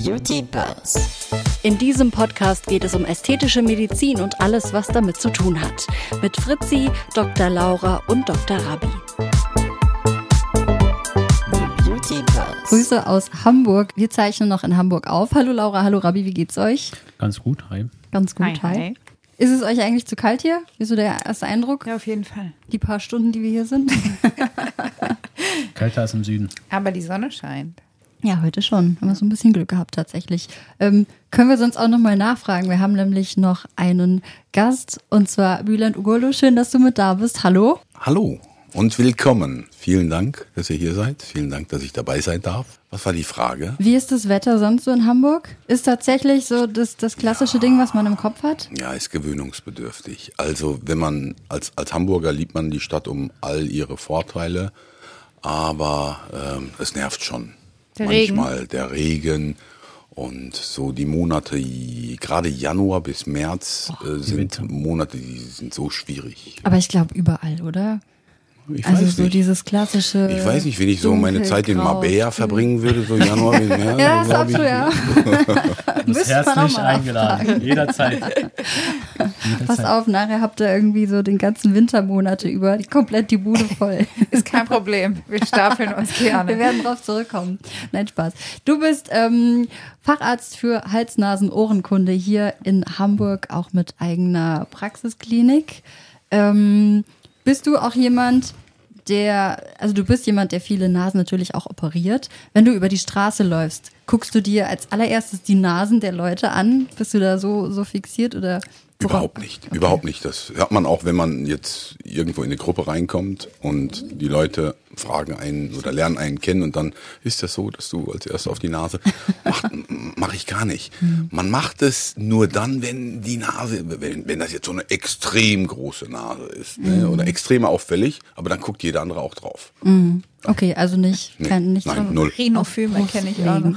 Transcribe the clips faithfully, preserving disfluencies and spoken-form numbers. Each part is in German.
Beauty Buzz. In diesem Podcast geht es um ästhetische Medizin und alles, was damit zu tun hat. Mit Fritzi, Doktor Laura und Doktor Rabi. Beauty Buzz. Grüße aus Hamburg. Wir zeichnen noch in Hamburg auf. Hallo Laura, hallo Rabi, wie geht's euch? Ganz gut, hi. Ganz gut, Hi, hi. hi. Ist es euch eigentlich zu kalt hier? Wie ist so der erste Eindruck? Ja, auf jeden Fall. Die paar Stunden, die wir hier sind? Kälter als im Süden. Aber die Sonne scheint. Ja, heute schon. Haben wir so ein bisschen Glück gehabt tatsächlich. Ähm, können wir sonst auch nochmal nachfragen? Wir haben nämlich noch einen Gast und zwar Bülent Ugurlu. Schön, dass du mit da bist. Hallo. Hallo und willkommen. Vielen Dank, dass ihr hier seid. Vielen Dank, dass ich dabei sein darf. Was war die Frage? Wie ist das Wetter sonst so in Hamburg? Ist tatsächlich so das, das klassische ja. Ding, was man im Kopf hat? Ja, ist gewöhnungsbedürftig. Also wenn man als, als Hamburger liebt man die Stadt um all ihre Vorteile, aber ähm, es nervt schon. Der Manchmal Regen. der Regen und so die Monate, gerade Januar bis März äh, sind Winter. Monate, die sind so schwierig. Aber ich glaube überall, oder? Ich Also weiß so nicht. dieses klassische. Ich weiß nicht, wenn ich so meine Zeit in Marbella verbringen würde, so Januar bis März. Ja, dann ist glaub ich, absolut, ja. Du bist herzlich eingeladen. Jederzeit. Pass auf, nachher habt ihr irgendwie so den ganzen Wintermonate über die, komplett die Bude voll. Ist kein Problem. Wir stapeln uns gerne. Wir werden drauf zurückkommen. Nein, Spaß. Du bist ähm, Facharzt für Hals-Nasen-Ohrenkunde hier in Hamburg, auch mit eigener Praxisklinik. Ähm, bist du auch jemand, der, also du bist jemand, der viele Nasen natürlich auch operiert. Wenn du über die Straße läufst, guckst du dir als allererstes die Nasen der Leute an? Bist du da so, so fixiert oder? Überhaupt nicht, okay. Überhaupt nicht. Das hört man auch, wenn man jetzt irgendwo in eine Gruppe reinkommt und die Leute fragen einen oder lernen einen kennen und dann ist das so, dass du als erstes auf die Nase, mach, mach ich gar nicht. Mhm. Man macht es nur dann, wenn die Nase, wenn, wenn das jetzt so eine extrem große Nase ist, mhm. ne, oder extrem auffällig, aber dann guckt jeder andere auch drauf. Mhm. Okay, also nicht, nee, kein, nicht nein, so null. Rhinophyme kenne ich auch noch.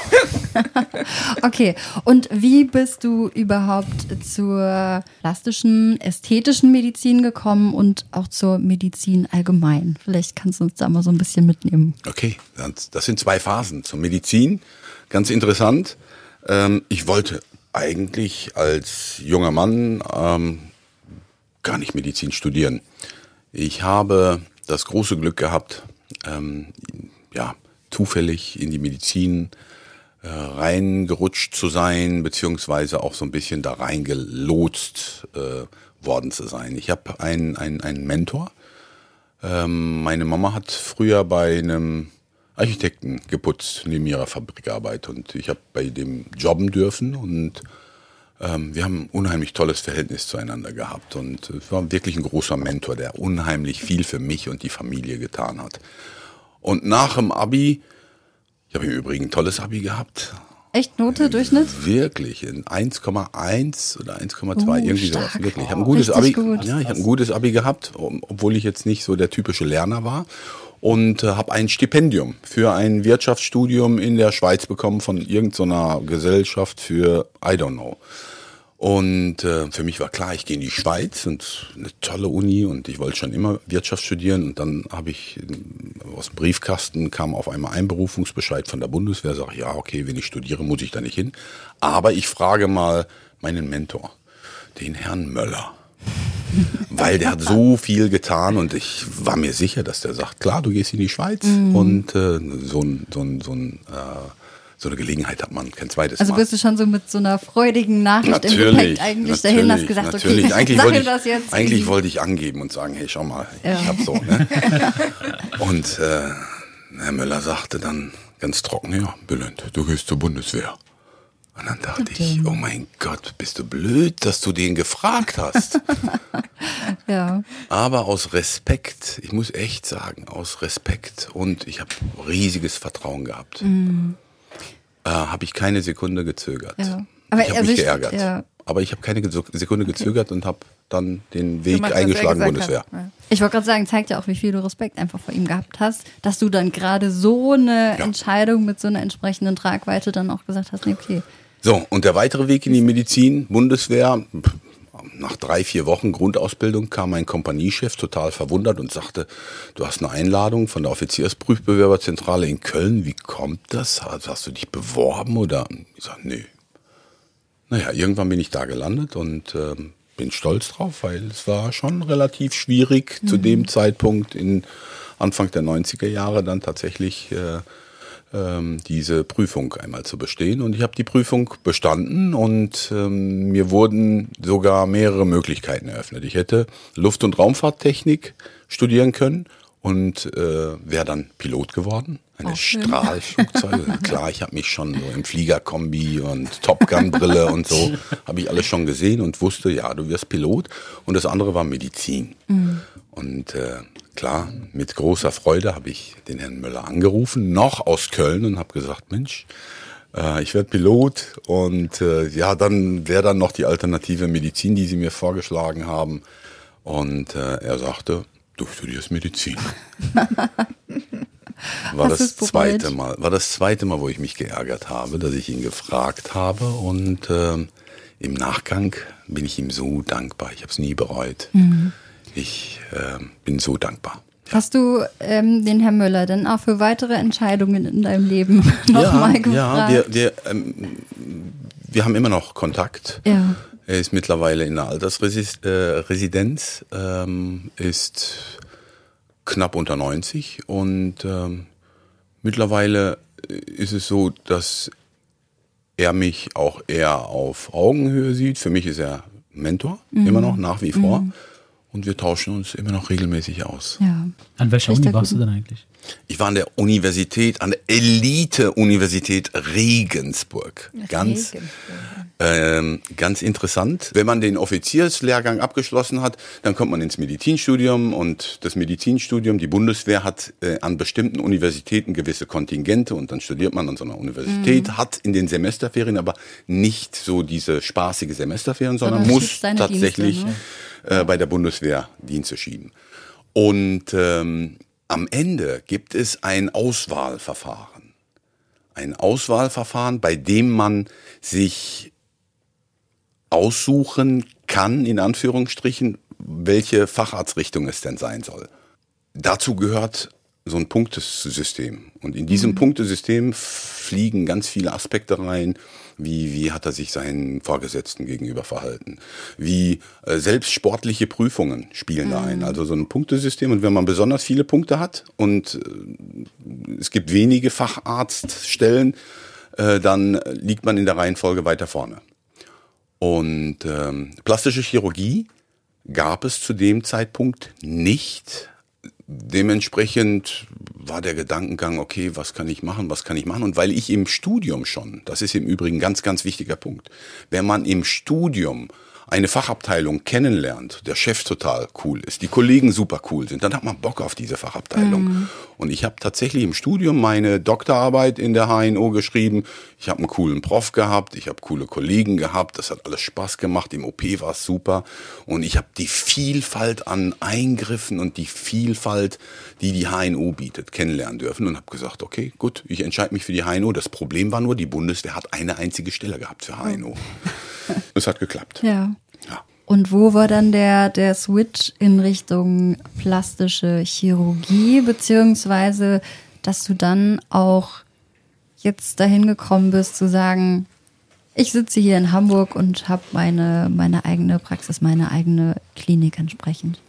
Ja. Okay, und wie bist du überhaupt zur plastischen, ästhetischen Medizin gekommen und auch zur Medizin allgemein? Vielleicht kannst du uns da mal so ein bisschen mitnehmen. Okay, das sind zwei Phasen. Zur Medizin, ganz interessant. Ich wollte eigentlich als junger Mann gar nicht Medizin studieren. Ich habe das große Glück gehabt, ähm, ja, zufällig in die Medizin äh, reingerutscht zu sein, beziehungsweise auch so ein bisschen da reingelotst äh, worden zu sein. Ich habe einen, einen, einen Mentor. Ähm, meine Mama hat früher bei einem Architekten geputzt, neben ihrer Fabrikarbeit. Und ich habe bei dem jobben dürfen und ähm, wir haben ein unheimlich tolles Verhältnis zueinander gehabt. Und es war wirklich ein großer Mentor, der unheimlich viel für mich und die Familie getan hat. Und nach dem Abi, ich habe im Übrigen ein tolles Abi gehabt. Echt Note, Durchschnitt? Wirklich, in eins Komma eins oder eins Komma zwei, Oh, irgendwie stark. sowas. Wirklich. Ich habe ein gutes Abi, Richtig gut. ja, ich habe ein gutes Abi gehabt, obwohl ich jetzt nicht so der typische Lerner war. Und äh, habe ein Stipendium für ein Wirtschaftsstudium in der Schweiz bekommen von irgendeiner Gesellschaft für I don't know. Und äh, für mich war klar, ich gehe in die Schweiz und eine tolle Uni und ich wollte schon immer Wirtschaft studieren. Und dann habe ich aus dem Briefkasten kam auf einmal Einberufungsbescheid von der Bundeswehr. Sag ich, ja, okay, wenn ich studiere, muss ich da nicht hin. Aber ich frage mal meinen Mentor, den Herrn Möller. Weil der hat so viel getan und ich war mir sicher, dass der sagt, klar, du gehst in die Schweiz mhm. und äh, so ein, so ein, so ein äh, so eine Gelegenheit hat man kein zweites Also Mal. bist du schon so mit so einer freudigen Nachricht natürlich, im Gepäck eigentlich natürlich, dahin, hast gesagt, natürlich. okay, eigentlich sag wollte ihm ich, das jetzt. Eigentlich wollte ich angeben und sagen, hey, schau mal, Ja. ich hab so. Ne? Und äh, Herr Möller sagte dann ganz trocken, ja, Bülent, du gehst zur Bundeswehr. Und dann dachte Okay. ich, oh mein Gott, bist du blöd, dass du den gefragt hast. Ja. Aber aus Respekt, ich muss echt sagen, aus Respekt und ich habe riesiges Vertrauen gehabt, Mhm. äh, habe ich keine Sekunde gezögert. Ja. Aber ich habe also mich ich- geärgert. ja. Aber ich habe keine Sekunde gezögert und habe dann den Weg Gemacht, was er eingeschlagen, gesagt Bundeswehr. hat. Ja. Ich wollte gerade sagen, zeigt ja auch, wie viel du Respekt einfach vor ihm gehabt hast, dass du dann gerade so eine Ja. Entscheidung mit so einer entsprechenden Tragweite dann auch gesagt hast, nee, okay. So, und der weitere Weg in die Medizin, Bundeswehr, pff, Nach drei, vier Wochen Grundausbildung kam mein Kompaniechef total verwundert und sagte, du hast eine Einladung von der Offiziersprüfbewerberzentrale in Köln. Wie kommt das? Hast du dich beworben oder? Ich sage, nö. Naja, irgendwann bin ich da gelandet und äh, bin stolz drauf, weil es war schon relativ schwierig, mhm. zu dem Zeitpunkt in Anfang der neunziger Jahre dann tatsächlich äh, ähm, diese Prüfung einmal zu bestehen. Und ich habe die Prüfung bestanden und ähm, mir wurden sogar mehrere Möglichkeiten eröffnet. Ich hätte Luft- und Raumfahrttechnik studieren können und äh, wäre dann Pilot geworden. Eine Strahlflugzeuge. Klar, ich habe mich schon so im Fliegerkombi und Top Gun Brille und so, habe ich alles schon gesehen und wusste, ja, du wirst Pilot. Und das andere war Medizin. Mhm. Und äh, klar, mit großer Freude habe ich den Herrn Müller angerufen, noch aus Köln, und habe gesagt, Mensch, äh, ich werde Pilot. Und äh, ja, dann wäre dann noch die alternative Medizin, die Sie mir vorgeschlagen haben. Und äh, er sagte, du studierst Medizin. War das zweite Mal, war das zweite Mal, wo ich mich geärgert habe, dass ich ihn gefragt habe, und äh, im Nachgang bin ich ihm so dankbar. Ich habe es nie bereut. Mhm. Ich äh, bin so dankbar. Hast du ähm, den Herrn Müller denn auch für weitere Entscheidungen in deinem Leben nochmal ja, gefragt? Ja, wir, wir, ähm, wir haben immer noch Kontakt. Ja. Er ist mittlerweile in der Altersresidenz, äh, ähm, ist knapp unter neunzig, und ähm, mittlerweile ist es so, dass er mich auch eher auf Augenhöhe sieht. Für mich ist er Mentor, mhm. immer noch, nach wie vor. Mhm. Und wir tauschen uns immer noch regelmäßig aus. Ja. An welcher Uni warst du denn eigentlich? Ich war an der Universität, an der Elite-Universität Regensburg. Ganz, ähm, ganz interessant. Wenn man den Offizierslehrgang abgeschlossen hat, dann kommt man ins Medizinstudium, und das Medizinstudium, die Bundeswehr hat äh, an bestimmten Universitäten gewisse Kontingente, und dann studiert man an so einer Universität, mhm. hat in den Semesterferien aber nicht so diese spaßige Semesterferien, sondern, sondern muss tatsächlich Dienste, ne? äh, bei der Bundeswehr Dienste schieben. Und ähm, am Ende gibt es ein Auswahlverfahren. Ein Auswahlverfahren, bei dem man sich aussuchen kann, in Anführungsstrichen, welche Facharztrichtung es denn sein soll. Dazu gehört so ein Punktesystem. Und in diesem mhm. Punktesystem fliegen ganz viele Aspekte rein. Wie, wie hat er sich seinen Vorgesetzten gegenüber verhalten? Wie äh, selbst sportliche Prüfungen spielen mhm. da ein. Also so ein Punktesystem. Und wenn man besonders viele Punkte hat und äh, es gibt wenige Facharztstellen, äh, dann liegt man in der Reihenfolge weiter vorne. Und ähm, plastische Chirurgie gab es zu dem Zeitpunkt nicht. Dementsprechend war der Gedankengang, okay, was kann ich machen, was kann ich machen? Und weil ich im Studium schon, das ist im Übrigen ein ganz, ganz wichtiger Punkt, wenn man im Studium eine Fachabteilung kennenlernt, der Chef total cool ist, die Kollegen super cool sind, dann hat man Bock auf diese Fachabteilung. Mhm. Und ich habe tatsächlich im Studium meine Doktorarbeit in der H N O geschrieben. Ich habe einen coolen Prof gehabt, ich habe coole Kollegen gehabt, das hat alles Spaß gemacht, im O P war es super. Und ich habe die Vielfalt an Eingriffen und die Vielfalt, die die H N O bietet, kennenlernen dürfen, und habe gesagt, okay, gut, ich entscheide mich für die H N O. Das Problem war nur, die Bundeswehr hat eine einzige Stelle gehabt für H N O. Es hat geklappt. Ja. Ja. Und wo war dann der, der Switch in Richtung plastische Chirurgie, beziehungsweise, dass du dann auch jetzt dahin gekommen bist, zu sagen, ich sitze hier in Hamburg und habe meine, meine eigene Praxis, meine eigene Klinik entsprechend?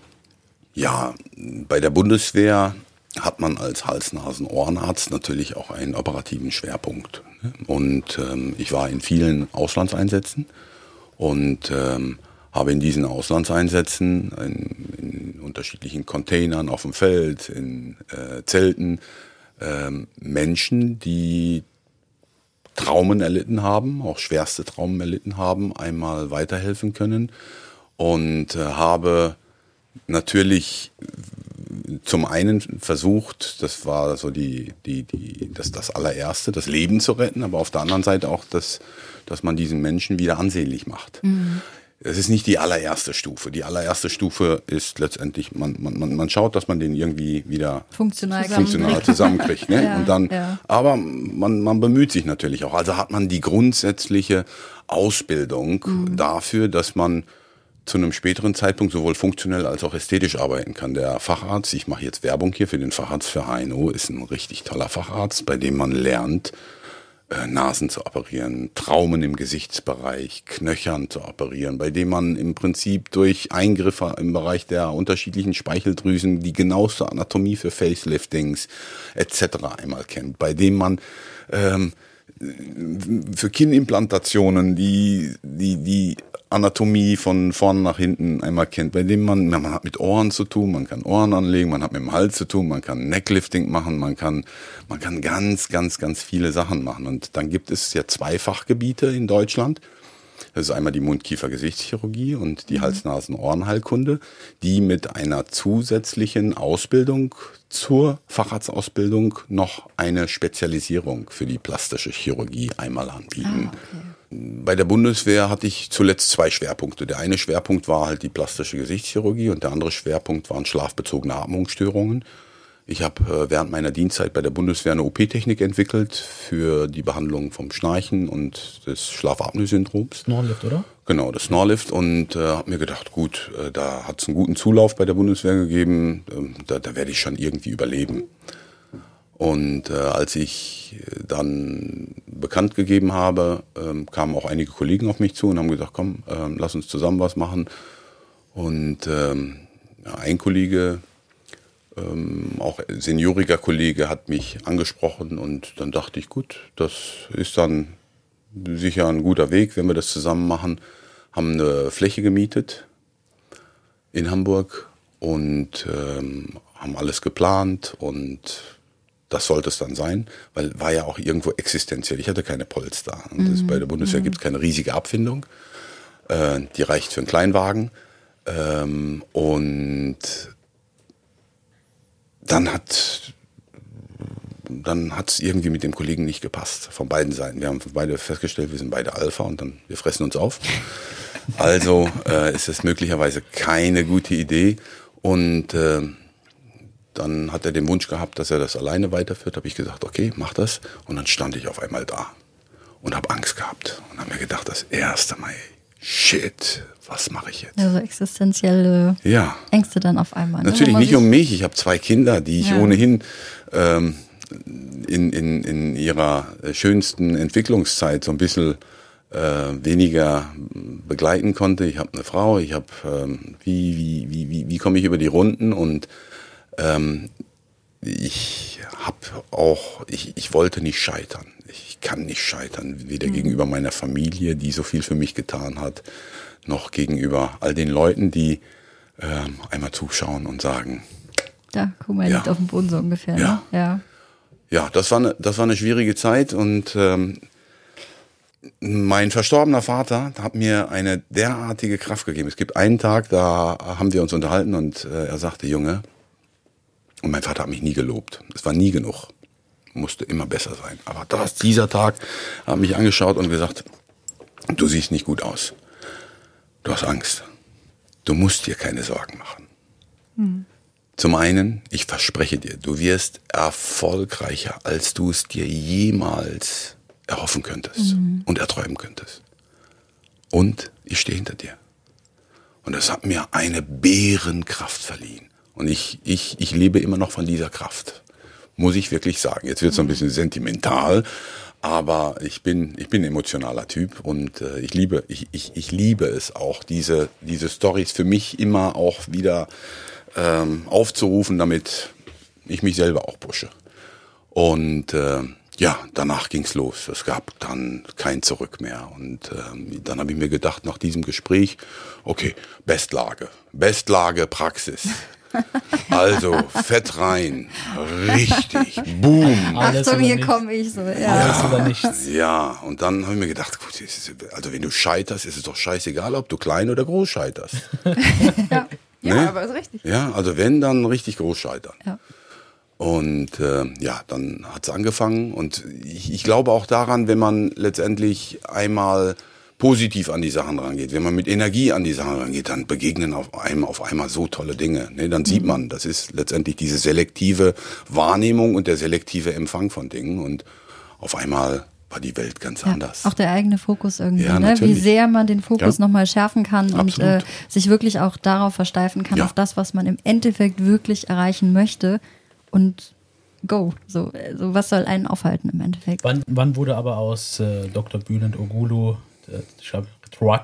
Ja, bei der Bundeswehr hat man als Hals-Nasen-Ohrenarzt natürlich auch einen operativen Schwerpunkt. Und ähm, ich war in vielen Auslandseinsätzen und ähm, habe in diesen Auslandseinsätzen in, in unterschiedlichen Containern auf dem Feld, in äh, Zelten, ähm, Menschen, die Traumen erlitten haben, auch schwerste Traumen erlitten haben, einmal weiterhelfen können, und äh, habe natürlich zum einen versucht, das war so die, die, die, das, das allererste, das Leben zu retten, aber auf der anderen Seite auch, das, dass man diesen Menschen wieder ansehnlich macht. Mhm. Es ist nicht die allererste Stufe. Die allererste Stufe ist letztendlich, man, man, man schaut, dass man den irgendwie wieder funktional, funktional zusammenkriegt. Ne? Ja, und dann, ja. Aber man, man bemüht sich natürlich auch. Also hat man die grundsätzliche Ausbildung mhm. dafür, dass man zu einem späteren Zeitpunkt sowohl funktionell als auch ästhetisch arbeiten kann. Der Facharzt, ich mache jetzt Werbung hier für den Facharzt für H N O, ist ein richtig toller Facharzt, bei dem man lernt, äh, Nasen zu operieren, Traumen im Gesichtsbereich, Knöchern zu operieren, bei dem man im Prinzip durch Eingriffe im Bereich der unterschiedlichen Speicheldrüsen die genaueste Anatomie für Faceliftings et cetera einmal kennt, bei dem man ähm, für Kinnimplantationen die die die Anatomie von vorne nach hinten einmal kennt, bei dem man, man hat mit Ohren zu tun, man kann Ohren anlegen, man hat mit dem Hals zu tun, man kann Necklifting machen, man kann man kann ganz, ganz, ganz viele Sachen machen. Und dann gibt es ja zwei Fachgebiete in Deutschland. Das ist einmal die Mund-Kiefer-Gesichtschirurgie und die Hals-Nasen-Ohrenheilkunde, die mit einer zusätzlichen Ausbildung zur Facharztausbildung noch eine Spezialisierung für die plastische Chirurgie einmal anbieten. Ah, okay. Bei der Bundeswehr hatte ich zuletzt zwei Schwerpunkte. Der eine Schwerpunkt war halt die plastische Gesichtschirurgie und der andere Schwerpunkt waren schlafbezogene Atmungsstörungen. Ich habe während meiner Dienstzeit bei der Bundeswehr eine O P-Technik entwickelt für die Behandlung vom Schnarchen und des Schlafapnoe-Syndroms. Snorlift, oder? Genau, das Snorlift. Und äh, habe mir gedacht, gut, äh, da hat es einen guten Zulauf bei der Bundeswehr gegeben. Ähm, da, da werde ich schon irgendwie überleben. Und äh, als ich dann bekannt gegeben habe, ähm, kamen auch einige Kollegen auf mich zu und haben gesagt, komm, ähm, lass uns zusammen was machen. Und ähm, ja, ein Kollege, ähm, auch senioriger Kollege, hat mich angesprochen und dann dachte ich, gut, das ist dann sicher ein guter Weg, wenn wir das zusammen machen. Haben eine Fläche gemietet in Hamburg und ähm, haben alles geplant und das sollte es dann sein, weil war ja auch irgendwo existenziell. Ich hatte keine Polster. Und das, bei der Bundeswehr gibt es keine riesige Abfindung. Äh, die reicht für einen Kleinwagen. Ähm, und dann hat dann hat es irgendwie mit dem Kollegen nicht gepasst, von beiden Seiten. Wir haben beide festgestellt, wir sind beide Alpha und dann wir fressen uns auf. Also äh, ist es möglicherweise keine gute Idee. Und äh, dann hat er den Wunsch gehabt, dass er das alleine weiterführt. Habe ich gesagt, okay, mach das. Und dann stand ich auf einmal da und habe Angst gehabt. Und habe mir gedacht, das erste Mal, shit, was mache ich jetzt? Also existenzielle ja. Ängste dann auf einmal. Ne? Natürlich nicht um mich. Ich habe zwei Kinder, die ich ja. ohnehin ähm, in, in, in ihrer schönsten Entwicklungszeit so ein bisschen äh, weniger begleiten konnte. Ich habe eine Frau, ich habe, ähm, wie, wie, wie, wie, wie komme ich über die Runden? Und Ähm, ich habe auch, ich, ich wollte nicht scheitern. Ich kann nicht scheitern, weder mhm. gegenüber meiner Familie, die so viel für mich getan hat, noch gegenüber all den Leuten, die ähm, einmal zuschauen und sagen, da, guck mal, er ja. liegt auf dem Boden so ungefähr. Ja, ne? ja. ja das, war eine, das war eine schwierige Zeit und ähm, mein verstorbener Vater hat mir eine derartige Kraft gegeben. Es gibt einen Tag, da haben wir uns unterhalten und äh, er sagte, Junge, und mein Vater hat mich nie gelobt. Es war nie genug. Musste immer besser sein. Aber das, dieser Tag, hat mich angeschaut und gesagt, du siehst nicht gut aus. Du hast Angst. Du musst dir keine Sorgen machen. Hm. Zum einen, ich verspreche dir, du wirst erfolgreicher, als du es dir jemals erhoffen könntest mhm. und erträumen könntest. Und ich stehe hinter dir. Und das hat mir eine Bärenkraft verliehen. Und ich, ich, ich lebe immer noch von dieser Kraft. Muss ich wirklich sagen. Jetzt wird es so ein bisschen sentimental, aber ich bin, ich bin ein emotionaler Typ und äh, ich liebe, ich, ich, ich liebe es auch, diese, diese Storys für mich immer auch wieder ähm, aufzurufen, damit ich mich selber auch pushe. Und äh, ja, danach ging's los. Es gab dann kein Zurück mehr. Und ähm, dann habe ich mir gedacht, nach diesem Gespräch, okay, Bestlage, Bestlage, Praxis. Also, fett rein, richtig, boom. Alles Achtung, oder hier nichts. komme ich so. Ja. Alles oder nichts. Ja, und dann habe ich mir gedacht, gut, also wenn du scheiterst, ist es doch scheißegal, ob du klein oder groß scheiterst. Ja, ja Ne? aber ist richtig. Ja, also wenn, dann richtig groß scheitern. Ja. Und äh, ja, dann hat's angefangen und ich, ich glaube auch daran, wenn man letztendlich einmal positiv an die Sachen rangeht, wenn man mit Energie an die Sachen rangeht, dann begegnen auf einem auf einmal so tolle Dinge. Ne? Dann sieht man, das ist letztendlich diese selektive Wahrnehmung und der selektive Empfang von Dingen und auf einmal war die Welt ganz Ja, anders. auch der eigene Fokus irgendwie, Ja, ne? Wie natürlich. sehr man den Fokus Ja. nochmal schärfen kann und Absolut. äh, sich wirklich auch darauf versteifen kann, Ja. auf das, was man im Endeffekt wirklich erreichen möchte und go. So, so was soll einen aufhalten im Endeffekt? Wann, wann wurde aber aus äh, Doktor Bülent Ogulu äh, ich glaub, Drug?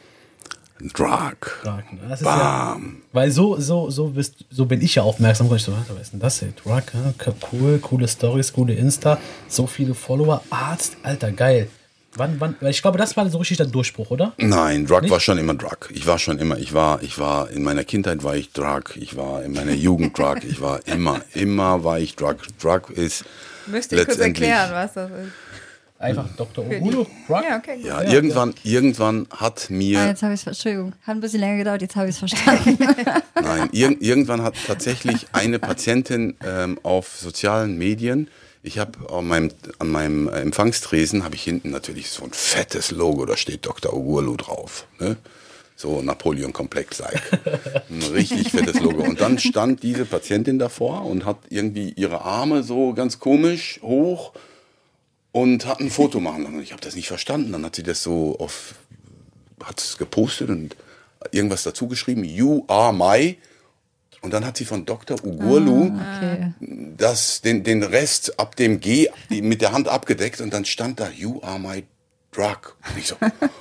Drug. Drug, ne? Das ist ja, weil so, so, so, bist, so bin ich ja aufmerksam geworden. Ich so, was ist denn das hier? Drug, ja? Cool, coole Stories, coole Insta, so viele Follower, Arzt, Alter, geil. Wann, wann, weil ich glaube, das war so richtig der Durchbruch, oder? Nein, Drug Nicht? war schon immer Drug. Ich war schon immer, ich war, ich war, in meiner Kindheit war ich Drug, ich war in meiner Jugend Drug, ich war immer, immer war ich Drug. Drug ist Müsst ihr kurz letztendlich- erklären, was das ist. Einfach Doktor Ogulu, Drug. Ja, okay, gut. Ja, irgendwann, irgendwann hat Ah, mir, jetzt habe ich es, Entschuldigung, hat ein bisschen länger gedauert, jetzt habe ich es verstanden. nein, ir irgendwann hat tatsächlich eine Patientin ähm, auf sozialen Medien, ich habe an meinem, an meinem Empfangstresen, habe ich hinten natürlich so ein fettes Logo, da steht Doktor Ogulu drauf, ne? So Napoleon-Komplex-like. Ein richtig fettes Logo. Und dann stand diese Patientin davor und hat irgendwie ihre Arme so ganz komisch hoch und hat ein Foto machen lassen. Und ich habe das nicht verstanden. Dann hat sie das so auf, hat es gepostet und irgendwas dazu geschrieben. You are my. Und dann hat sie von Doktor Ogulu Okay. das, den, den Rest ab dem G mit der Hand abgedeckt. Und dann stand da, you are my drug. Und ich so,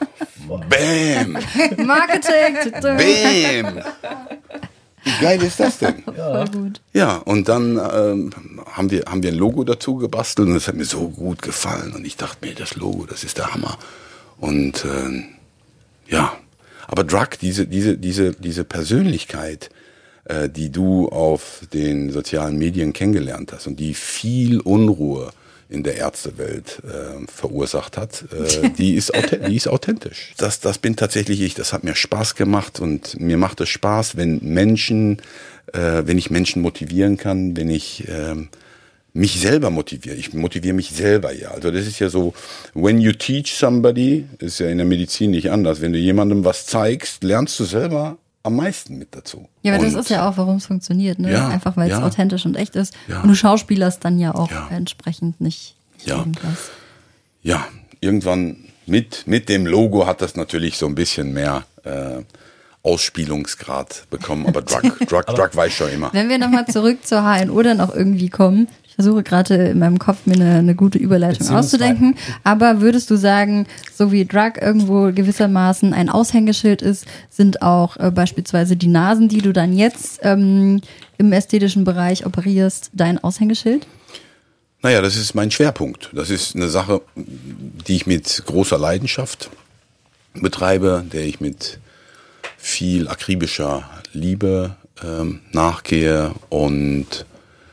bam, Marketing! bam. Wie geil ist das denn? Voll gut. Ja, und dann ähm, haben, wir, haben wir ein Logo dazu gebastelt und es hat mir so gut gefallen. Und ich dachte mir, das Logo, das ist der Hammer. Und ähm, ja, aber Drug, diese, diese, diese, diese Persönlichkeit, äh, die du auf den sozialen Medien kennengelernt hast und die viel Unruhe in der Ärztewelt äh, verursacht hat, äh, die, ist die ist authentisch. Das, das bin tatsächlich ich. Das hat mir Spaß gemacht und mir macht es Spaß, wenn Menschen, äh, wenn ich Menschen motivieren kann, wenn ich äh, mich selber motiviere. Ich motiviere mich selber ja. Also das ist ja so, when you teach somebody, ist ja in der Medizin nicht anders. Wenn du jemandem was zeigst, lernst du selber am meisten mit dazu. Ja, aber das Und- ist ja auch, warum es funktioniert, ne? Ja, Einfach weil es ja. authentisch und echt ist. Ja. Und du schauspielerst dann ja auch Ja. entsprechend nicht, nicht Ja. irgendwas. Ja, irgendwann mit, mit dem Logo hat das natürlich so ein bisschen mehr äh, Ausspielungsgrad bekommen. Aber Drug, Drug, Drug weiß schon immer. Wenn wir nochmal zurück zur H N O dann auch irgendwie kommen, ich versuche gerade in meinem Kopf mir eine, eine gute Überleitung Beziehungsweise- auszudenken, aber würdest du sagen, so wie Drug irgendwo gewissermaßen ein Aushängeschild ist, sind auch äh, beispielsweise die Nasen, die du dann jetzt ähm, im ästhetischen Bereich operierst, dein Aushängeschild? Naja, das ist mein Schwerpunkt. Das ist eine Sache, die ich mit großer Leidenschaft betreibe, der ich mit viel akribischer Liebe ähm, nachgehe und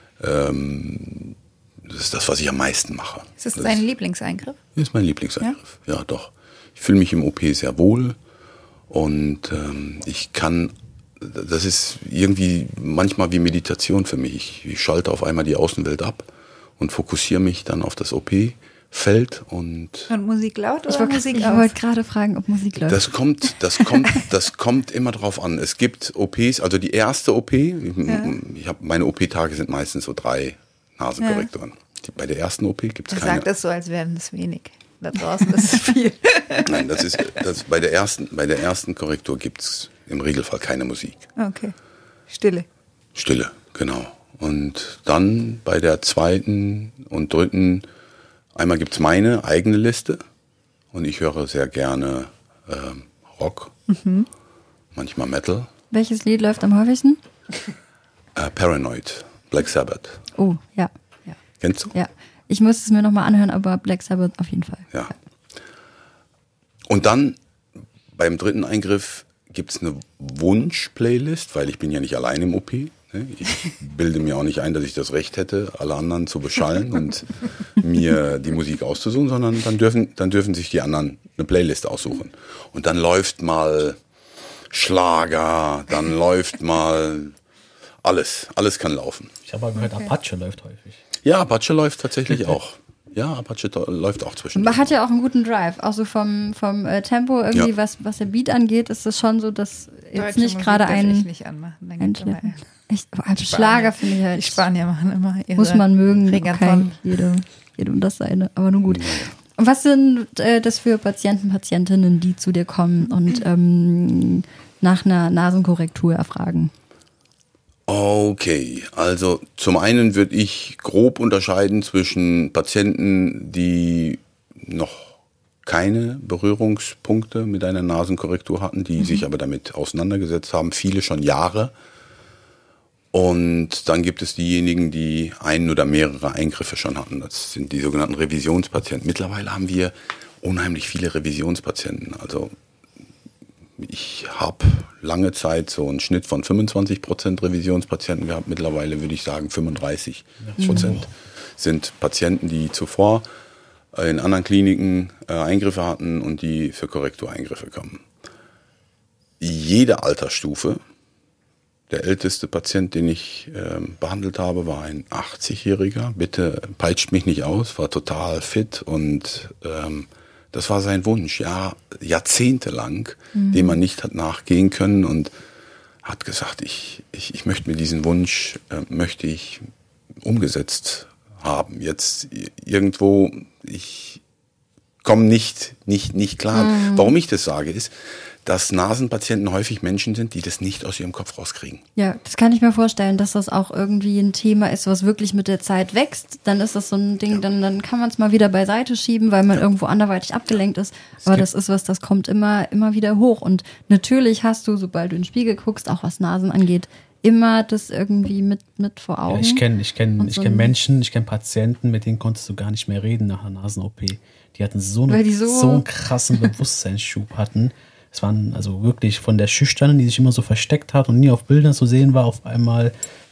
ähm, das ist das, was ich am meisten mache. Ist das dein Lieblingseingriff? Das ist mein Lieblingseingriff. Ja, doch. Ich fühle mich im O P sehr wohl und ähm, ich kann, das ist irgendwie manchmal wie Meditation für mich. Ich, ich schalte auf einmal die Außenwelt ab und fokussiere mich dann auf das O P-Feld und Und Musik laut oder Ich wollte Musik ich aus? wollte gerade fragen, ob Musik läuft. das kommt, das kommt, das kommt immer drauf an. Es gibt O Ps, also die erste O P, Ja. ich habe meine O P-Tage sind meistens so drei Nasenkorrektoren. Die, bei der ersten O P gibt es Du keine. sagst das so, als wären das wenig. Da draußen ist es viel. Nein, das ist das, bei der ersten, bei der ersten Korrektur gibt es im Regelfall keine Musik. Okay. Stille. Stille, genau. Und dann bei der zweiten und dritten, einmal gibt's meine eigene Liste und ich höre sehr gerne ähm, Rock, manchmal Metal, Welches Lied läuft am häufigsten? äh, Paranoid, Black Sabbath. Oh, ja. ja. Kennst du? Ja. Ich muss es mir nochmal anhören, aber Black Sabbath auf jeden Fall. Ja. Und dann beim dritten Eingriff gibt's eine Wunsch-Playlist, weil ich bin ja nicht allein im O P. Ne? Ich bilde mir auch nicht ein, dass ich das Recht hätte, alle anderen zu beschallen und mir die Musik auszusuchen, sondern dann dürfen, dann dürfen sich die anderen eine Playlist aussuchen. Und dann läuft mal Schlager, dann läuft mal alles. Alles kann laufen. Ich habe aber gehört, Apache läuft häufig. Ja, Apache läuft tatsächlich auch. Ja, Apache to- läuft auch zwischen. Man hat ja auch einen guten Drive, auch so vom, vom äh, Tempo irgendwie, Ja. was, was der Beat angeht, ist das schon so, dass jetzt Deutsche nicht Musik gerade darf ich ein, nicht anmachen. Dann ein gibt's immer- Schlippen. Echt, oh, also Schlager finde ich halt, Die Spanier machen immer ihre muss man mögen, okay, Reggaeton. jede, jede und das seine, aber nun gut. Und was sind äh, das für Patienten, Patientinnen, die zu dir kommen und ähm, nach einer Nasenkorrektur erfragen? Okay, also zum einen würde ich grob unterscheiden zwischen Patienten, die noch keine Berührungspunkte mit einer Nasenkorrektur hatten, die mhm. sich aber damit auseinandergesetzt haben, viele schon Jahre. Und dann gibt es diejenigen, die einen oder mehrere Eingriffe schon hatten. Das sind die sogenannten Revisionspatienten. Mittlerweile haben wir unheimlich viele Revisionspatienten. Also ich habe lange Zeit so einen Schnitt von fünfundzwanzig Prozent Revisionspatienten gehabt. Mittlerweile würde ich sagen fünfunddreißig Prozent ja. sind Patienten, die zuvor in anderen Kliniken äh, Eingriffe hatten und die für Korrektureingriffe kommen. Jede Altersstufe. Der älteste Patient, den ich äh, behandelt habe, war ein achtzigjähriger. Bitte peitscht mich nicht aus, war total fit und ähm, das war sein Wunsch, ja, jahrzehntelang, mhm. dem man nicht hat nachgehen können und hat gesagt, ich, ich, ich möchte mir diesen Wunsch, äh, möchte ich umgesetzt haben. Jetzt irgendwo, ich komme nicht, nicht, nicht klar. Mhm. Warum ich das sage, ist, dass Nasenpatienten häufig Menschen sind, die das nicht aus ihrem Kopf rauskriegen. Ja, das kann ich mir vorstellen, dass das auch irgendwie ein Thema ist, was wirklich mit der Zeit wächst. Dann ist das so ein Ding, ja. dann, dann kann man es mal wieder beiseite schieben, weil man ja. irgendwo anderweitig abgelenkt ist. Aber das ist was, das kommt immer, immer wieder hoch. Und natürlich hast du, sobald du in den Spiegel guckst, auch was Nasen angeht, immer das irgendwie mit, mit vor Augen. Ja, ich kenne ich kenn, ich so kenn Menschen, ich kenne Patienten, mit denen konntest du gar nicht mehr reden nach einer Nasen-O P. Die hatten so, eine, die so, so einen krassen Bewusstseinsschub hatten. Es waren also wirklich von der Schüchternen, die sich immer so versteckt hat und nie auf Bildern zu sehen war, auf einmal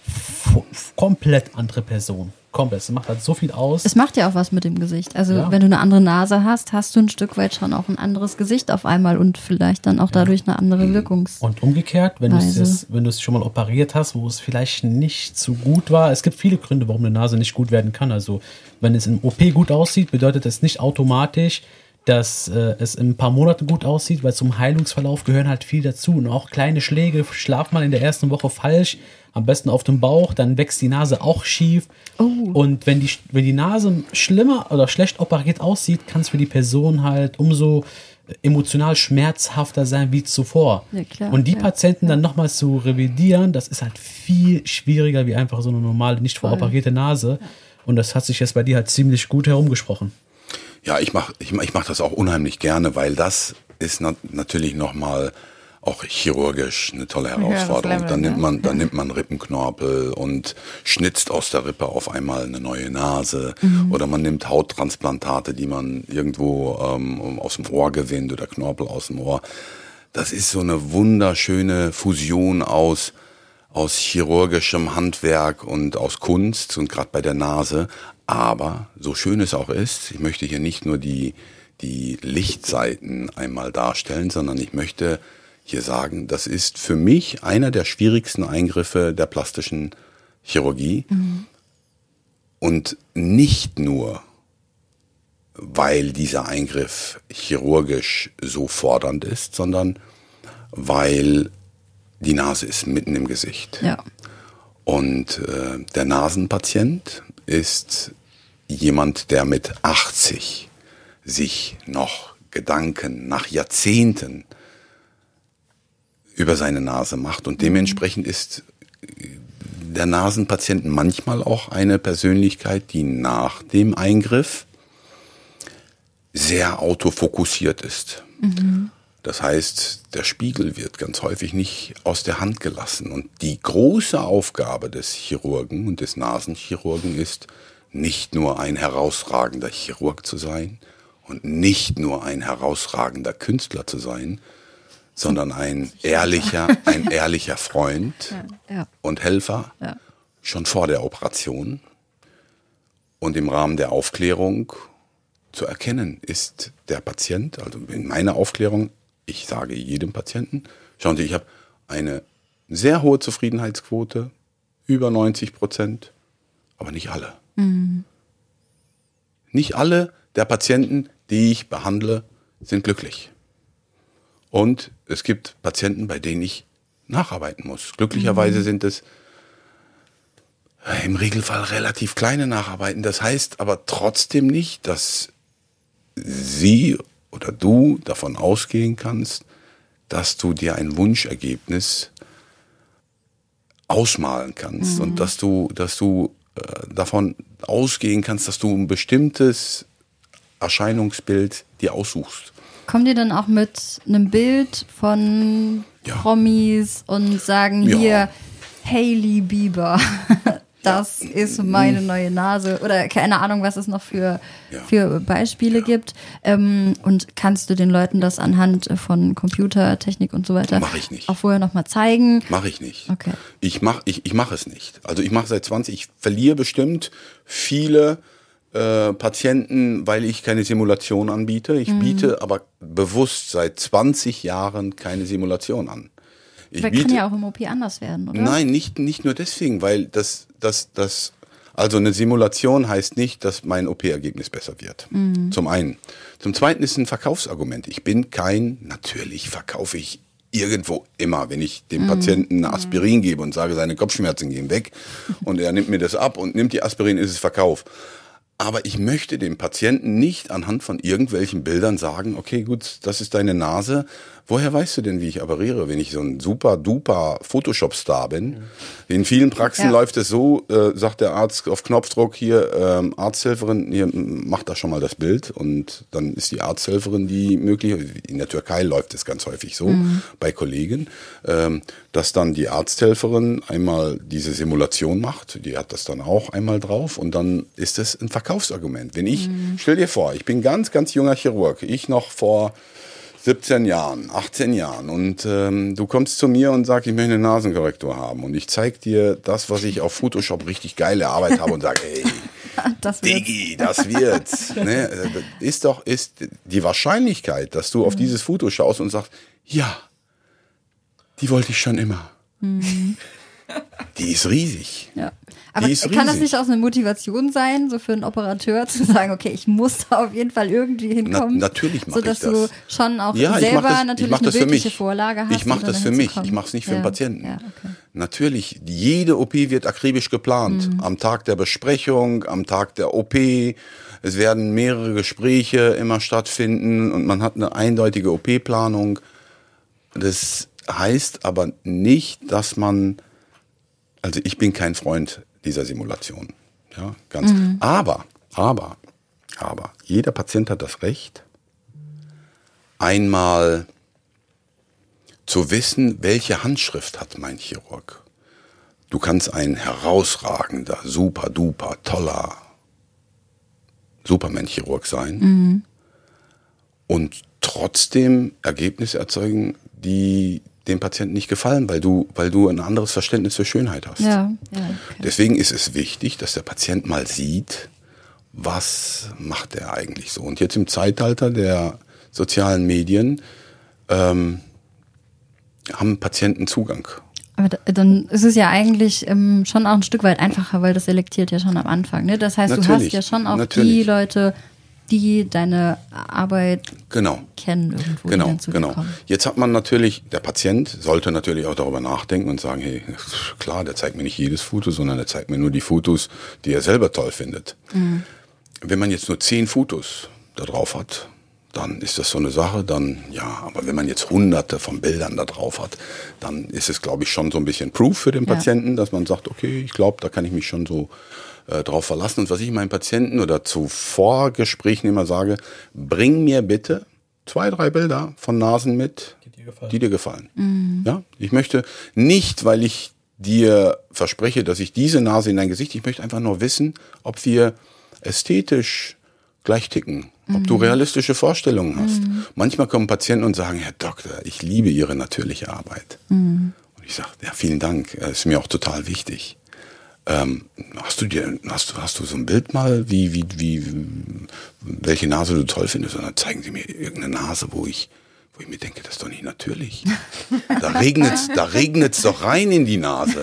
f- komplett andere Person. Komplett. Es macht halt so viel aus. Es macht ja auch was mit dem Gesicht. Also ja. wenn du eine andere Nase hast, hast du ein Stück weit schon auch ein anderes Gesicht auf einmal und vielleicht dann auch dadurch eine andere Wirkungs. Und umgekehrt, wenn du es wenn du es schon mal operiert hast, wo es vielleicht nicht so gut war. Es gibt viele Gründe, warum eine Nase nicht gut werden kann. Also wenn es im O P gut aussieht, bedeutet das nicht automatisch, dass äh, es in ein paar Monaten gut aussieht, weil zum Heilungsverlauf gehören halt viel dazu. Und auch kleine Schläge, schlaf mal in der ersten Woche falsch, am besten auf dem Bauch, dann wächst die Nase auch schief. Oh. Und wenn die, wenn die Nase schlimmer oder schlecht operiert aussieht, kann es für die Person halt umso emotional schmerzhafter sein wie zuvor. Ja, klar, und die ja, Patienten ja. dann nochmal zu revidieren, das ist halt viel schwieriger wie einfach so eine normale, nicht voroperierte Nase. Ja. Und das hat sich jetzt bei dir halt ziemlich gut herumgesprochen. Ja, ich mache ich mach, ich mach das auch unheimlich gerne, weil das ist na- natürlich nochmal auch chirurgisch eine tolle Herausforderung. Ja, dann nimmt man, dann ja. nimmt man Rippenknorpel und schnitzt aus der Rippe auf einmal eine neue Nase. Mhm. Oder man nimmt Hauttransplantate, die man irgendwo ähm, aus dem Ohr gewinnt oder Knorpel aus dem Ohr. Das ist so eine wunderschöne Fusion aus aus chirurgischem Handwerk und aus Kunst und gerade bei der Nase. Aber so schön es auch ist, ich möchte hier nicht nur die, die Lichtseiten einmal darstellen, sondern ich möchte hier sagen, das ist für mich einer der schwierigsten Eingriffe der plastischen Chirurgie. Mhm. Und nicht nur, weil dieser Eingriff chirurgisch so fordernd ist, sondern weil die Nase ist mitten im Gesicht. Ja. Und äh, der Nasenpatient ist jemand, der mit achtzig sich noch Gedanken nach Jahrzehnten über seine Nase macht. Und dementsprechend ist der Nasenpatient manchmal auch eine Persönlichkeit, die nach dem Eingriff sehr autofokussiert ist. Mhm. Das heißt, der Spiegel wird ganz häufig nicht aus der Hand gelassen. Und die große Aufgabe des Chirurgen und des Nasenchirurgen ist, nicht nur ein herausragender Chirurg zu sein und nicht nur ein herausragender Künstler zu sein, sondern ein ehrlicher, ein ehrlicher Freund ja, ja. und Helfer, ja. schon vor der Operation. Und im Rahmen der Aufklärung zu erkennen, ist der Patient, also in meiner Aufklärung, ich sage jedem Patienten, schauen Sie, ich habe eine sehr hohe Zufriedenheitsquote, über neunzig Prozent, aber nicht alle. Mhm. Nicht alle der Patienten, die ich behandle, sind glücklich. Und es gibt Patienten, bei denen ich nacharbeiten muss. Glücklicherweise mhm. sind es im Regelfall relativ kleine Nacharbeiten. Das heißt aber trotzdem nicht, dass sie oder du davon ausgehen kannst, dass du dir ein Wunschergebnis ausmalen kannst mhm. und dass du, dass du äh, davon ausgehen kannst, dass du ein bestimmtes Erscheinungsbild dir aussuchst. Kommt ihr dann auch mit einem Bild von Ja. Promis und sagen Ja. hier, Hailey Bieber, das ja. ist meine neue Nase oder keine Ahnung, was es noch für, Ja. für Beispiele ja. gibt. Ähm, und kannst du den Leuten das anhand von Computertechnik und so weiter Mach ich nicht. auch vorher nochmal zeigen? Mache ich nicht. Okay. Ich mache ich, ich mach es nicht. Also ich mache seit zwanzig, ich verliere bestimmt viele äh, Patienten, weil ich keine Simulation anbiete. Ich mhm. biete aber bewusst seit zwanzig Jahren keine Simulation an. Ich Aber biete, kann ja auch im O P anders werden, oder? Nein, nicht, nicht nur deswegen, weil das, das, das, also eine Simulation heißt nicht, dass mein O P-Ergebnis besser wird. Mhm. Zum einen. Zum zweiten ist ein Verkaufsargument. Ich bin kein, natürlich verkaufe ich irgendwo immer, wenn ich dem mhm. Patienten eine Aspirin gebe und sage, seine Kopfschmerzen gehen weg und er nimmt mir das ab und nimmt die Aspirin, ist es Verkauf. Aber ich möchte dem Patienten nicht anhand von irgendwelchen Bildern sagen, okay, gut, das ist deine Nase. Woher weißt du denn, wie ich operiere, wenn ich so ein super duper Photoshop-Star bin? In vielen Praxen ja. läuft es so, äh, sagt der Arzt auf Knopfdruck hier, ähm, Arzthelferin, hier, mach da schon mal das Bild. Und dann ist die Arzthelferin die mögliche, in der Türkei läuft es ganz häufig so, mhm. bei Kollegen, ähm, dass dann die Arzthelferin einmal diese Simulation macht, die hat das dann auch einmal drauf und dann ist das ein Verkaufsargument. Wenn ich, mhm. stell dir vor, ich bin ganz, ganz junger Chirurg, ich noch vor siebzehn Jahren, achtzehn Jahren und ähm, du kommst zu mir und sagst, ich möchte eine Nasenkorrektur haben und ich zeig dir das, was ich auf Photoshop richtig geile Arbeit habe und sag, ey, das Diggi, das wird's. Ne? Ist doch, ist die Wahrscheinlichkeit, dass du auf mhm. dieses Foto schaust und sagst, ja, die wollte ich schon immer. Mhm. Die ist riesig. Ja. Aber kann das nicht auch eine Motivation sein, so für einen Operateur zu sagen, okay, ich muss da auf jeden Fall irgendwie hinkommen? Na, natürlich mache ich das. Sodass du schon auch ja, selber ich mach das, natürlich ich mach eine das für wirkliche mich. Vorlage hast. Ich mache das für mich, ich mache es nicht für ja. den Patienten. Ja, okay. Natürlich, jede O P wird akribisch geplant. Mhm. Am Tag der Besprechung, am Tag der O P. Es werden mehrere Gespräche immer stattfinden und man hat eine eindeutige O P-Planung. Das heißt aber nicht, dass man, also ich bin kein Freund dieser Simulation. Ja, ganz. Mhm. Aber, aber, aber, jeder Patient hat das Recht, einmal zu wissen, welche Handschrift hat mein Chirurg. Du kannst ein herausragender, super duper, toller Superman-Chirurg sein mhm. und trotzdem Ergebnisse erzeugen, die dem Patienten nicht gefallen, weil du, weil du ein anderes Verständnis für Schönheit hast. Ja, ja, okay. Deswegen ist es wichtig, dass der Patient mal sieht, was macht er eigentlich so. Und jetzt im Zeitalter der sozialen Medien ähm, haben Patienten Zugang. Aber da, dann ist es ja eigentlich ähm, schon auch ein Stück weit einfacher, weil das selektiert ja schon am Anfang. Ne? Das heißt, natürlich, du hast ja schon auch natürlich. die Leute, die deine Arbeit genau. kennen irgendwo. Genau, die dann zu dir genau. kommen. Jetzt hat man natürlich, der Patient sollte natürlich auch darüber nachdenken und sagen, hey, klar, der zeigt mir nicht jedes Foto, sondern der zeigt mir nur die Fotos, die er selber toll findet. Mhm. Wenn man jetzt nur zehn Fotos da drauf hat, dann ist das so eine Sache, dann, ja, aber wenn man jetzt hunderte von Bildern da drauf hat, dann ist es, glaube ich, schon so ein bisschen Proof für den Patienten, ja. dass man sagt, okay, ich glaube, da kann ich mich schon so äh, drauf verlassen. Und was ich meinen Patienten oder zu Vorgesprächen immer sage, bring mir bitte zwei, drei Bilder von Nasen mit, die dir gefallen. Die dir gefallen. Mhm. Ja, ich möchte nicht, weil ich dir verspreche, dass ich diese Nase in dein Gesicht, ich möchte einfach nur wissen, ob wir ästhetisch gleich ticken, ob mhm. du realistische Vorstellungen hast. Mhm. Manchmal kommen Patienten und sagen, Herr Doktor, ich liebe Ihre natürliche Arbeit. Mhm. Und ich sage, ja, vielen Dank, das ist mir auch total wichtig. Ähm, hast du dir, hast du, hast du so ein Bild mal, wie, wie, wie, welche Nase du toll findest? Und dann zeigen sie mir irgendeine Nase, wo ich, wo ich mir denke, das ist doch nicht natürlich. Da regnet's, da regnet's doch rein in die Nase.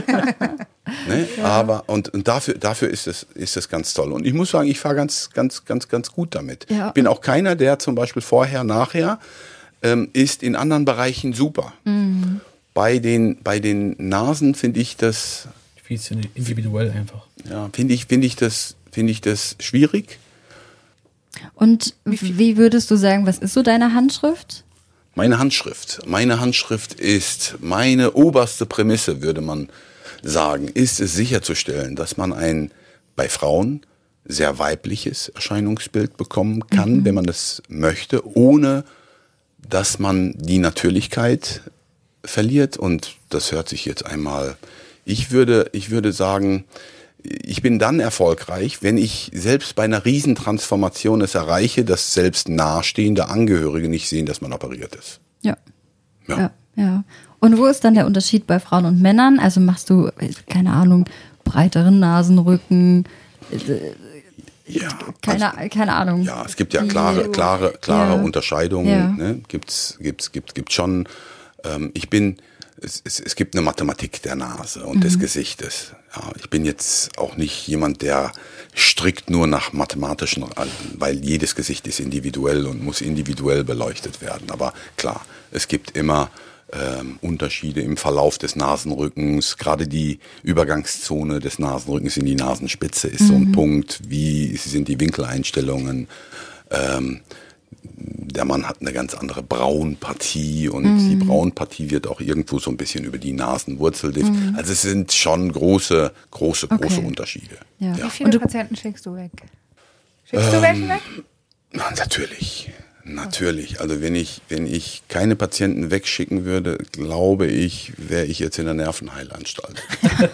Ne? Ja. Aber und, und dafür, dafür ist es, ist es ganz toll. Und ich muss sagen, ich fahre ganz, ganz, ganz, ganz gut damit. Ja. Ich bin auch keiner, der zum Beispiel vorher, nachher ähm, ist in anderen Bereichen super. Mhm. Bei den, bei den Nasen finde ich das viel zu individuell einfach. Ja, finde ich, finde ich das, finde ich das schwierig. Und wie würdest du sagen, was ist so deine Handschrift? Meine Handschrift. Meine Handschrift ist, meine oberste Prämisse, würde man sagen, ist es sicherzustellen, dass man ein, bei Frauen, sehr weibliches Erscheinungsbild bekommen kann, mhm. wenn man das möchte, ohne dass man die Natürlichkeit verliert. Und das hört sich jetzt einmal, ich würde, ich würde sagen, ich bin dann erfolgreich, wenn ich selbst bei einer Riesentransformation es erreiche, dass selbst nahestehende Angehörige nicht sehen, dass man operiert ist. Ja. Ja. Ja, ja. Und wo ist dann der Unterschied bei Frauen und Männern? Also machst du, keine Ahnung, breiteren Nasenrücken, Ja, keine, also, keine Ahnung. Ja, es gibt ja klare, klare, klare Ja. Unterscheidungen. Ja. Ne? Gibt's, gibt's, gibt, gibt schon. Ähm, ich bin, es, es, es gibt eine Mathematik der Nase und mhm. des Gesichtes. Ja, ich bin jetzt auch nicht jemand, der strikt nur nach mathematischen, weil jedes Gesicht ist individuell und muss individuell beleuchtet werden. Aber klar, es gibt immer Ähm, Unterschiede im Verlauf des Nasenrückens. Gerade die Übergangszone des Nasenrückens in die Nasenspitze ist mhm. so ein Punkt. Wie sind die Winkeleinstellungen? Ähm, der Mann hat eine ganz andere Braunpartie und mhm. die Braunpartie wird auch irgendwo so ein bisschen über die Nasenwurzel. Mhm. Also es sind schon große, große, okay. große Unterschiede. Ja. Ja. Wie viele Und du- Patienten schickst du weg? Schickst du welche weg? Natürlich. Natürlich. Also wenn ich, wenn ich keine Patienten wegschicken würde, glaube ich, wäre ich jetzt in der Nervenheilanstalt.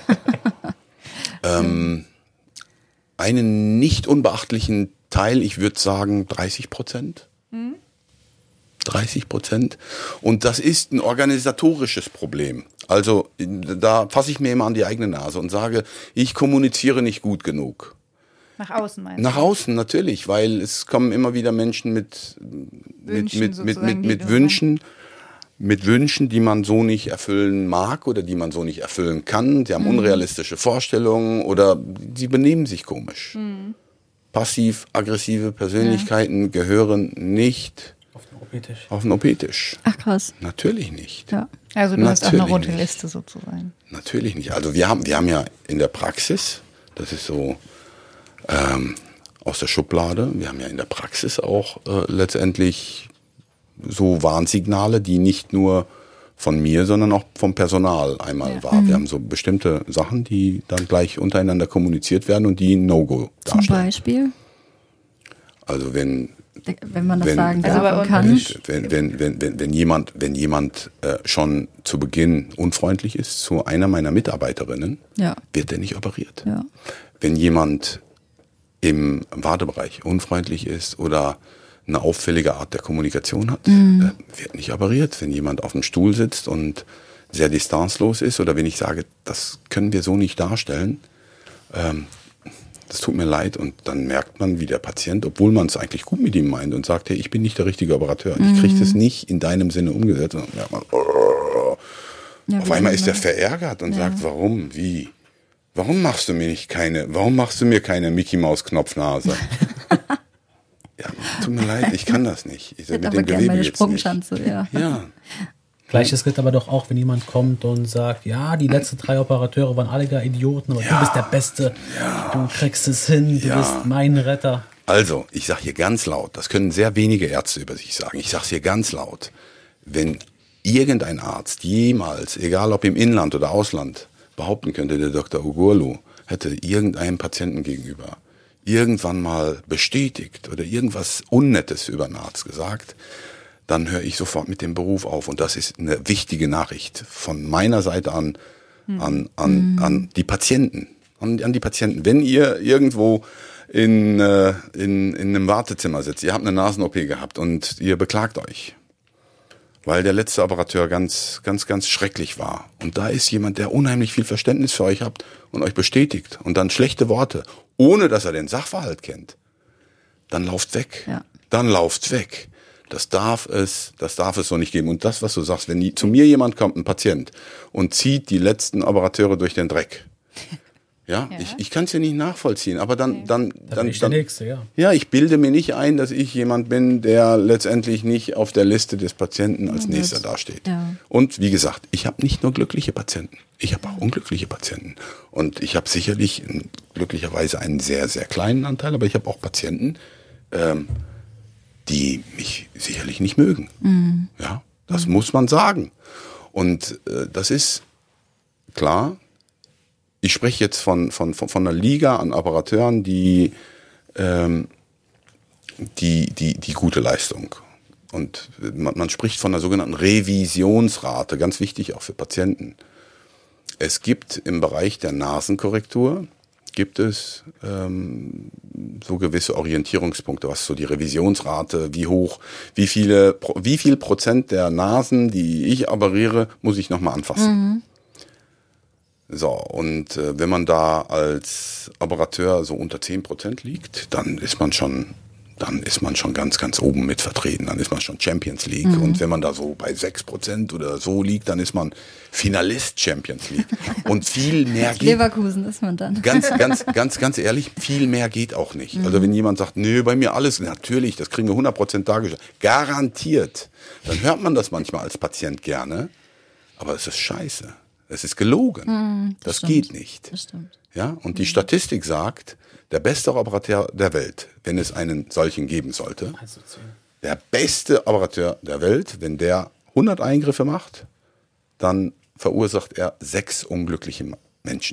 ähm, einen nicht unbeachtlichen Teil, ich würde sagen dreißig Prozent. Mhm. dreißig Prozent. Und das ist ein organisatorisches Problem. Also da fasse ich mir immer an die eigene Nase und sage, ich kommuniziere nicht gut genug. Nach außen meinst du? Nach außen natürlich, weil es kommen immer wieder Menschen mit mit Wünschen mit mit sozusagen, mit, die mit du Wünschen, mit Wünschen, die man so nicht erfüllen mag oder die man so nicht erfüllen kann. Die haben Mhm. unrealistische Vorstellungen oder sie benehmen sich komisch. Mhm. Passiv-aggressive Persönlichkeiten ja. gehören nicht Auf den O P-Tisch. auf den O P-Tisch. Ach krass. Natürlich nicht. Ja. Also du hast auch eine Natürlich rote nicht. Liste sozusagen. Natürlich nicht. Also wir haben, wir haben ja in der Praxis, das ist so ähm, aus der Schublade, wir haben ja in der Praxis auch äh, letztendlich so Warnsignale, die nicht nur von mir, sondern auch vom Personal einmal Ja. wahr. Wir haben so bestimmte Sachen, die dann gleich untereinander kommuniziert werden und die ein No-Go Zum darstellen. Beispiel, Also wenn wenn man das Wenn- sagen Also bei darf und uns- kann. Nicht. Wenn, wenn, wenn, wenn, wenn jemand, wenn jemand äh, schon zu Beginn unfreundlich ist zu einer meiner Mitarbeiterinnen, Ja. wird der nicht operiert. Ja. Wenn jemand im Wartebereich unfreundlich ist oder eine auffällige Art der Kommunikation hat, Mhm. äh, wird nicht operiert. Wenn jemand auf dem Stuhl sitzt und sehr distanzlos ist oder wenn ich sage, das können wir so nicht darstellen, ähm, das tut mir leid, und dann merkt man, wie der Patient, obwohl man es eigentlich gut mit ihm meint und sagt, hey, ich bin nicht der richtige Operateur, ich kriege das nicht in deinem Sinne umgesetzt, und dann merkt man, oh, Ja, auf wie einmal ist er immer. verärgert und Ja. sagt, warum, wie, warum machst du mir nicht keine, warum machst du mir keine Mickey Maus Knopfnase? Ja, tut mir leid, ich kann das nicht. Ich, Ich hätte mit aber dem gerne Gewebe meine jetzt nicht. Sprungschanze, ja. Ja, Gleiches gilt aber doch auch, wenn jemand kommt und sagt, ja, die letzten drei Operateure waren alle gar Idioten, aber Ja. du bist der Beste, du kriegst es hin, du Ja. bist mein Retter. also, ich sage hier ganz laut, das können sehr wenige Ärzte über sich sagen, ich sage es hier ganz laut, wenn irgendein Arzt jemals, egal ob im Inland oder Ausland, behaupten könnte, der Doktor Ogurlu hätte irgendeinem Patienten gegenüber irgendwann mal bestätigt oder irgendwas Unnettes über einen Arzt gesagt, dann höre ich sofort mit dem Beruf auf. Und das ist eine wichtige Nachricht von meiner Seite an, an, an, an die Patienten. An, an die Patienten. Wenn ihr irgendwo in, äh, in, in einem Wartezimmer sitzt, ihr habt eine Nasen-O P gehabt und ihr beklagt euch, weil der letzte Operateur ganz, ganz, ganz schrecklich war. Und da ist jemand, der unheimlich viel Verständnis für euch hat und euch bestätigt und dann schlechte Worte, ohne dass er den Sachverhalt kennt, dann lauft weg. Ja. Dann lauft weg. Das darf es, das darf es so nicht geben. Und das, was du sagst, wenn die, zu mir jemand kommt, ein Patient, und zieht die letzten Operateure durch den Dreck. Ja, Ja. ich, ich kann es ja nicht nachvollziehen, aber dann, dann, Dann dann, bin ich der dann, Nächste, ja. ja, ich bilde mir nicht ein, dass ich jemand bin, der letztendlich nicht auf der Liste des Patienten als Ja, nächster das- dasteht. ja. Und wie gesagt, ich habe nicht nur glückliche Patienten, ich habe auch unglückliche Patienten. Und ich habe sicherlich n- glücklicherweise einen sehr, sehr kleinen Anteil, aber ich habe auch Patienten, ähm, die mich sicherlich nicht mögen. Mhm. Ja, das mhm. muss man sagen. Und äh, das ist klar. Ich spreche jetzt von, von, von, von einer Liga an Operateuren, die, ähm, die, die, die gute Leistung. Und man, man spricht von einer sogenannten Revisionsrate, ganz wichtig auch für Patienten. Es gibt im Bereich der Nasenkorrektur, gibt es ähm, so gewisse Orientierungspunkte, was so die Revisionsrate, wie hoch, wie viele, wie viel Prozent der Nasen, die ich operiere, muss ich nochmal anfassen. Mhm. So, und äh, wenn man da als Operateur so unter zehn Prozent liegt, dann ist man schon, dann ist man schon ganz, ganz oben mit vertreten. Dann ist man schon Champions League. Mhm. Und wenn man da so bei sechs Prozent oder so liegt, dann ist man Finalist Champions League. Und viel mehr geht. Leverkusen ist man dann. Ganz, ganz, ganz, ganz ehrlich, viel mehr geht auch nicht. Mhm. Also wenn jemand sagt, nö, bei mir alles, natürlich, das kriegen wir hundert Prozent dargestellt. Garantiert. Dann hört man das manchmal als Patient gerne. Aber es ist scheiße. Es ist gelogen. Mm, das das geht nicht. Das stimmt. Ja, und die Statistik sagt, der beste Operateur der Welt, wenn es einen solchen geben sollte, der beste Operateur der Welt, wenn der hundert Eingriffe macht, dann verursacht er sechs unglückliche Menschen.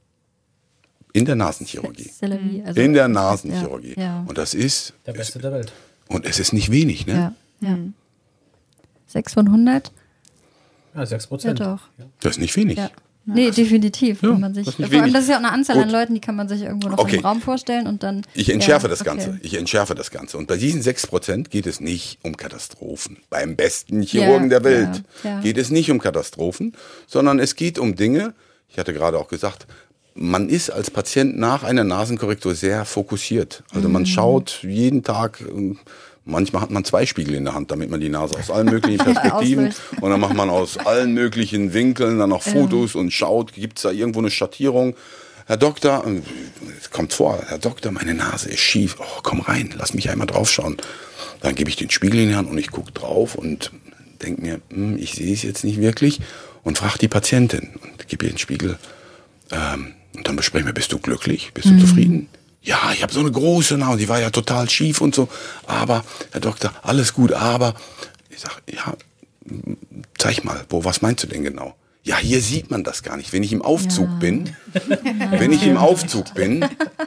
In der Nasenchirurgie. Also In der Nasenchirurgie. Ja, ja. Und das ist... Der Beste der Welt. Und es ist nicht wenig, ne? Ja, ja. Sechs von hundert? Ja, sechs Prozent. Ja, doch. Das ist nicht wenig. Ja. Nee, definitiv. Ja, Kann man sich, das ist nicht vor allem, wenig. das ist ja auch eine Anzahl Gut. an Leuten, die kann man sich irgendwo noch Okay. im Raum vorstellen und dann. Ich entschärfe ja, das Ganze. okay. Ich entschärfe das Ganze. Und bei diesen sechs Prozent geht es nicht um Katastrophen. Beim besten Chirurgen Ja, der Welt ja, ja. geht es nicht um Katastrophen, sondern es geht um Dinge, ich hatte gerade auch gesagt, man ist als Patient nach einer Nasenkorrektur sehr fokussiert. Also man schaut jeden Tag, ähm, manchmal hat man zwei Spiegel in der Hand, damit man die Nase aus allen möglichen Perspektiven Ausleuchten. und dann macht man aus allen möglichen Winkeln dann noch Fotos und schaut, gibt es da irgendwo eine Schattierung. Herr Doktor, äh, es kommt vor, Herr Doktor, meine Nase ist schief. Oh, komm rein, lass mich einmal draufschauen. Dann gebe ich den Spiegel in die Hand und ich gucke drauf und denke mir, hm, ich sehe es jetzt nicht wirklich und frage die Patientin und gebe ihr den Spiegel. Ähm, und dann besprechen wir, bist du glücklich? Bist du Mhm. zufrieden? Ja, ich habe so eine große Nase, die war ja total schief und so. Aber, Herr Doktor, alles gut, aber ich sage, ja, zeig mal, wo, was meinst du denn genau? Ja, hier sieht man das gar nicht. Wenn ich im Aufzug Ja. bin, wenn ich im Aufzug bin,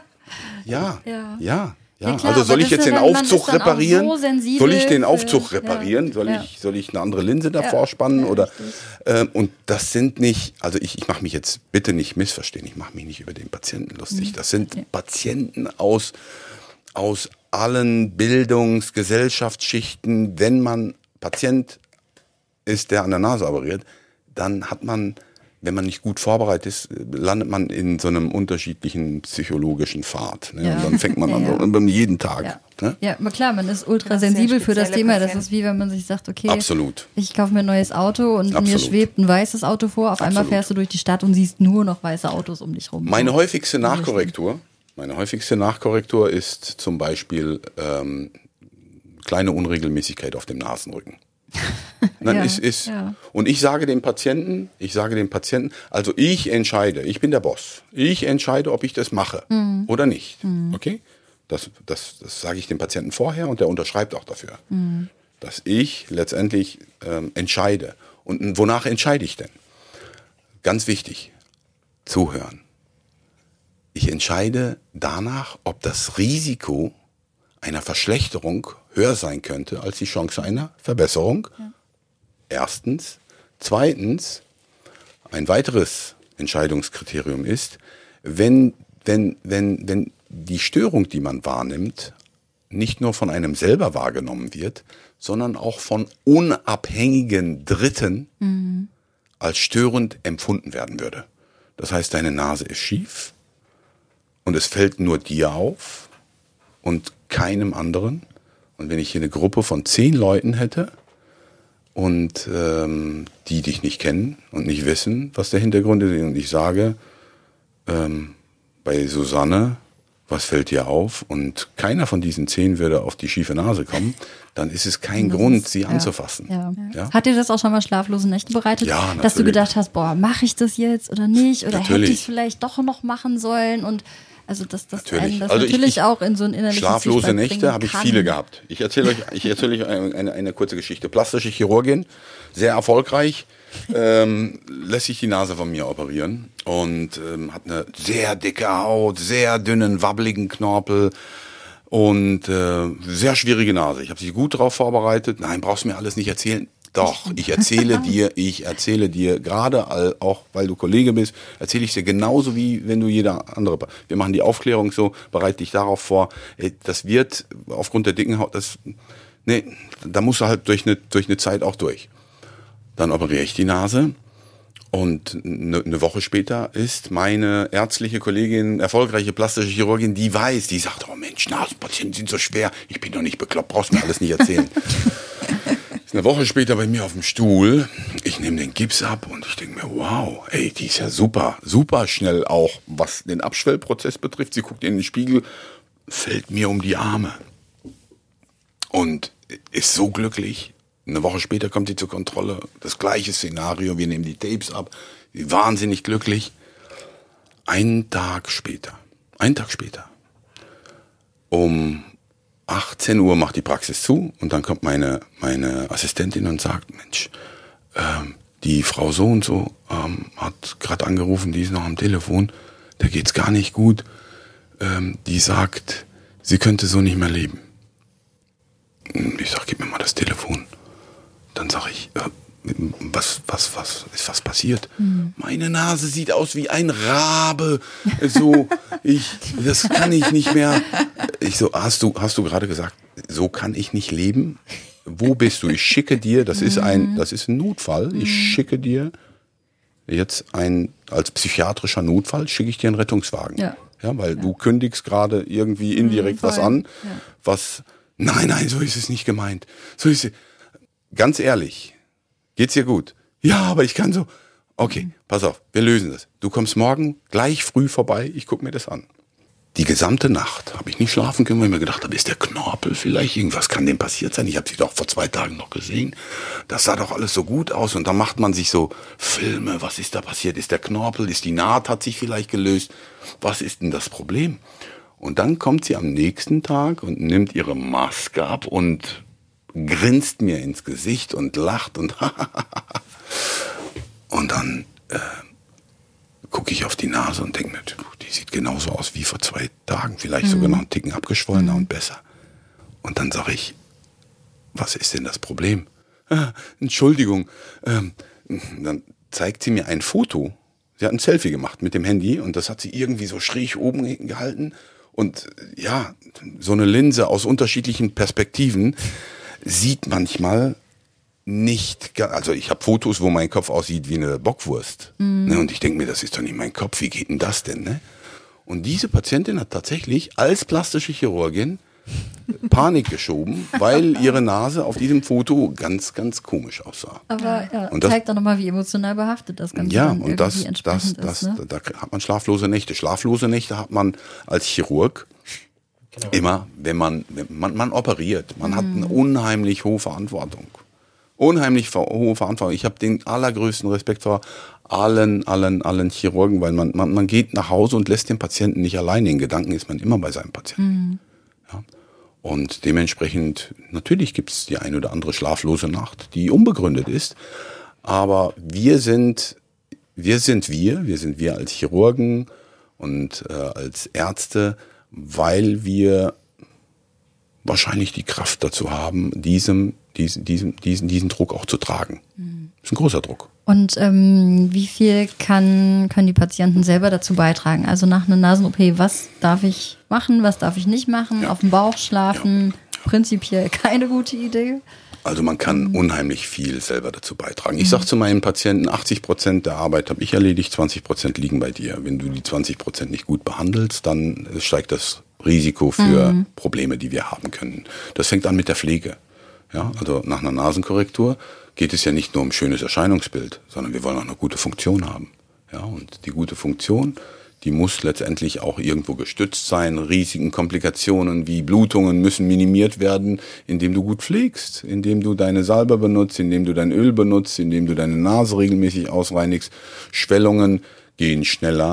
ja, Ja. ja, ja. Ja, klar, also soll aber ich das jetzt ist den ja dann- man Aufzug ist dann auch reparieren? so sensibel Soll ich den für- Aufzug ja, reparieren? Soll ja. ich, soll ich eine andere Linse davor spannen? Ja, oder richtig. ähm, und das sind nicht, also ich, ich mache mich jetzt bitte nicht missverstehen, ich mache mich nicht über den Patienten lustig. Das sind Ja. Patienten aus, aus allen Bildungs-, Gesellschaftsschichten. Wenn man Patient ist, der an der Nase operiert, dann hat man, wenn man nicht gut vorbereitet ist, landet man in so einem unterschiedlichen psychologischen Pfad. Ne? Ja. Und dann fängt man an, Ja. so, jeden Tag. Ja. Ne? Ja, aber klar, man ist ultra Das ist sehr sensibel für das spezielle Thema. Das Patienten. ist wie wenn man sich sagt, okay, Absolut. ich kaufe mir ein neues Auto und mir Absolut. schwebt ein weißes Auto vor. Auf einmal Absolut. fährst du durch die Stadt und siehst nur noch weiße Autos um dich rum. Meine häufigste Nachkorrektur, meine häufigste Nachkorrektur ist zum Beispiel ähm, kleine Unregelmäßigkeit auf dem Nasenrücken. Nein, Ja, ist, ist, ja. Und ich sage dem Patienten, ich sage dem Patienten, also ich entscheide, ich bin der Boss. Ich entscheide, ob ich das mache Mhm. oder nicht. Okay? Das, das, das sage ich dem Patienten vorher und der unterschreibt auch dafür. Mhm. Dass ich letztendlich ähm, entscheide. Und wonach entscheide ich denn? Ganz wichtig, zuhören. Ich entscheide danach, ob das Risiko einer Verschlechterung höher sein könnte als die Chance einer Verbesserung. Ja. Erstens. Zweitens, ein weiteres Entscheidungskriterium ist, wenn, wenn, wenn, wenn die Störung, die man wahrnimmt, nicht nur von einem selber wahrgenommen wird, sondern auch von unabhängigen Dritten mhm. als störend empfunden werden würde. Das heißt, deine Nase ist schief und es fällt nur dir auf und keinem anderen. Und wenn ich hier eine Gruppe von zehn Leuten hätte und ähm, die dich nicht kennen und nicht wissen, was der Hintergrund ist, und ich sage, ähm, bei Susanne, was fällt dir auf? Und keiner von diesen zehn würde auf die schiefe Nase kommen, dann ist es kein Das Grund, ist- sie ja, anzufassen. Ja. Ja? Hat dir das auch schon mal schlaflose Nächte bereitet? Ja, dass du natürlich. gedacht hast, boah, mache ich das jetzt oder nicht? Oder hätte Natürlich. ich es vielleicht doch noch machen sollen? Und Also das, das, Natürlich. einen das Also ich- natürlich ich- auch in so ein innerliches Schlaflose Zwiespalt Nächte bringen habe ich kann. viele gehabt. Ich erzähle euch, ich erzähle euch eine, eine, eine kurze Geschichte. Plastische Chirurgin, sehr erfolgreich, ähm, lässt sich die Nase von mir operieren und ähm, hat eine sehr dicke Haut, sehr dünnen, wabbeligen Knorpel und äh, sehr schwierige Nase. Ich habe sie gut darauf vorbereitet. Nein, brauchst du mir alles nicht erzählen. Doch, ich erzähle dir, ich erzähle dir, gerade all, auch weil du Kollege bist, erzähle ich dir genauso wie wenn du jeder andere. Wir machen die Aufklärung so, bereite dich darauf vor. Ey, das wird aufgrund der dicken Haut, das, nee, da musst du halt durch eine, durch eine Zeit auch durch. Dann operiere ich die Nase und eine, eine Woche später ist meine ärztliche Kollegin, erfolgreiche plastische Chirurgin, die weiß, die sagt, oh Mensch, Nasenpatienten sind so schwer, ich bin doch nicht bekloppt, brauchst mir alles nicht erzählen. Ist eine Woche später bei mir auf dem Stuhl. Ich nehme den Gips ab und ich denke mir, wow, ey, die ist ja super, super schnell auch, was den Abschwellprozess betrifft. Sie guckt in den Spiegel, fällt mir um die Arme und ist so glücklich. Eine Woche später kommt sie zur Kontrolle. Das gleiche Szenario, wir nehmen die Tapes ab. Sie ist wahnsinnig glücklich. Einen Tag später, einen Tag später, um achtzehn Uhr macht die Praxis zu und dann kommt meine, meine Assistentin und sagt, Mensch, ähm, die Frau so und so ähm, hat gerade angerufen, die ist noch am Telefon, der geht's gar nicht gut. Ähm, die sagt, sie könnte so nicht mehr leben. Ich sag, gib mir mal das Telefon. Dann sag ich, äh, was, was, was ist was passiert? Mhm. Meine Nase sieht aus wie ein Rabe. So, ich, das kann ich nicht mehr. Ich so, hast du, hast du gerade gesagt, so kann ich nicht leben? Wo bist du? Ich schicke dir, das ist ein, das ist ein Notfall. Ich schicke dir jetzt ein, als psychiatrischer Notfall schicke ich dir einen Rettungswagen. Ja. Ja, weil ja. du kündigst gerade irgendwie indirekt mhm, was an, ja. was, nein, nein, so ist es nicht gemeint. So ist es, ganz ehrlich. Geht's dir gut? Ja, aber ich kann so. Okay, pass auf, wir lösen das. Du kommst morgen gleich früh vorbei, ich guck mir das an. Die gesamte Nacht habe ich nicht schlafen können, weil ich mir gedacht habe, ist der Knorpel vielleicht, irgendwas kann dem passiert sein? Ich habe sie doch vor zwei Tagen noch gesehen. Das sah doch alles so gut aus. Und dann macht man sich so Filme, was ist da passiert? Ist der Knorpel, ist die Naht, hat sich vielleicht gelöst? Was ist denn das Problem? Und dann kommt sie am nächsten Tag und nimmt ihre Maske ab und grinst mir ins Gesicht und lacht und und dann äh, gucke ich auf die Nase und denke mir, die sieht genauso aus wie vor zwei Tagen, vielleicht mhm. sogar noch einen Ticken abgeschwollener mhm. und besser. Und dann sage ich, was ist denn das Problem? Ah, Entschuldigung. Ähm, dann zeigt sie mir ein Foto. Sie hat ein Selfie gemacht mit dem Handy und das hat sie irgendwie so schräg oben gehalten. Und ja, so eine Linse aus unterschiedlichen Perspektiven sieht manchmal nicht, also ich habe Fotos, wo mein Kopf aussieht wie eine Bockwurst. Mhm. Ne, und ich denke mir, das ist doch nicht mein Kopf, wie geht denn das denn? Ne? Und diese Patientin hat tatsächlich als plastische Chirurgin Panik geschoben, weil ihre Nase auf diesem Foto ganz, ganz komisch aussah. Aber ja, und das zeigt auch nochmal, wie emotional behaftet das Ganze ja, dann und das, irgendwie das, entsprechend das, ist. Ne? Da hat man schlaflose Nächte. Schlaflose Nächte hat man als Chirurg genau. immer, wenn man, wenn man, man operiert. Man mhm. hat eine unheimlich hohe Verantwortung. Unheimlich hohe Verantwortung. Ich habe den allergrößten Respekt vor allen, allen, allen Chirurgen, weil man, man, man geht nach Hause und lässt den Patienten nicht alleine. In Gedanken ist man immer bei seinem Patienten. Mhm. Ja. Und dementsprechend, natürlich gibt es die eine oder andere schlaflose Nacht, die unbegründet ist. Aber wir sind, wir sind wir, wir sind wir als Chirurgen und äh, als Ärzte, weil wir wahrscheinlich die Kraft dazu haben, diesem, diesen, diesen, diesen, diesen Druck auch zu tragen. Mhm. Das ist ein großer Druck. Und ähm, wie viel kann, können die Patienten selber dazu beitragen? Also nach einer Nasen-O P, was darf ich machen, was darf ich nicht machen? Ja. Auf dem Bauch schlafen, ja. Prinzipiell keine gute Idee. Also man kann unheimlich viel selber dazu beitragen. Ich sage zu meinen Patienten, achtzig Prozent der Arbeit habe ich erledigt, zwanzig Prozent liegen bei dir. Wenn du die zwanzig Prozent nicht gut behandelst, dann steigt das Risiko für mhm. Probleme, die wir haben können. Das fängt an mit der Pflege. Ja, also nach einer Nasenkorrektur geht es ja nicht nur um schönes Erscheinungsbild, sondern wir wollen auch eine gute Funktion haben. Ja, und die gute Funktion, die muss letztendlich auch irgendwo gestützt sein. Risiken, Komplikationen wie Blutungen müssen minimiert werden, indem du gut pflegst, indem du deine Salbe benutzt, indem du dein Öl benutzt, indem du deine Nase regelmäßig ausreinigst. Schwellungen gehen schneller,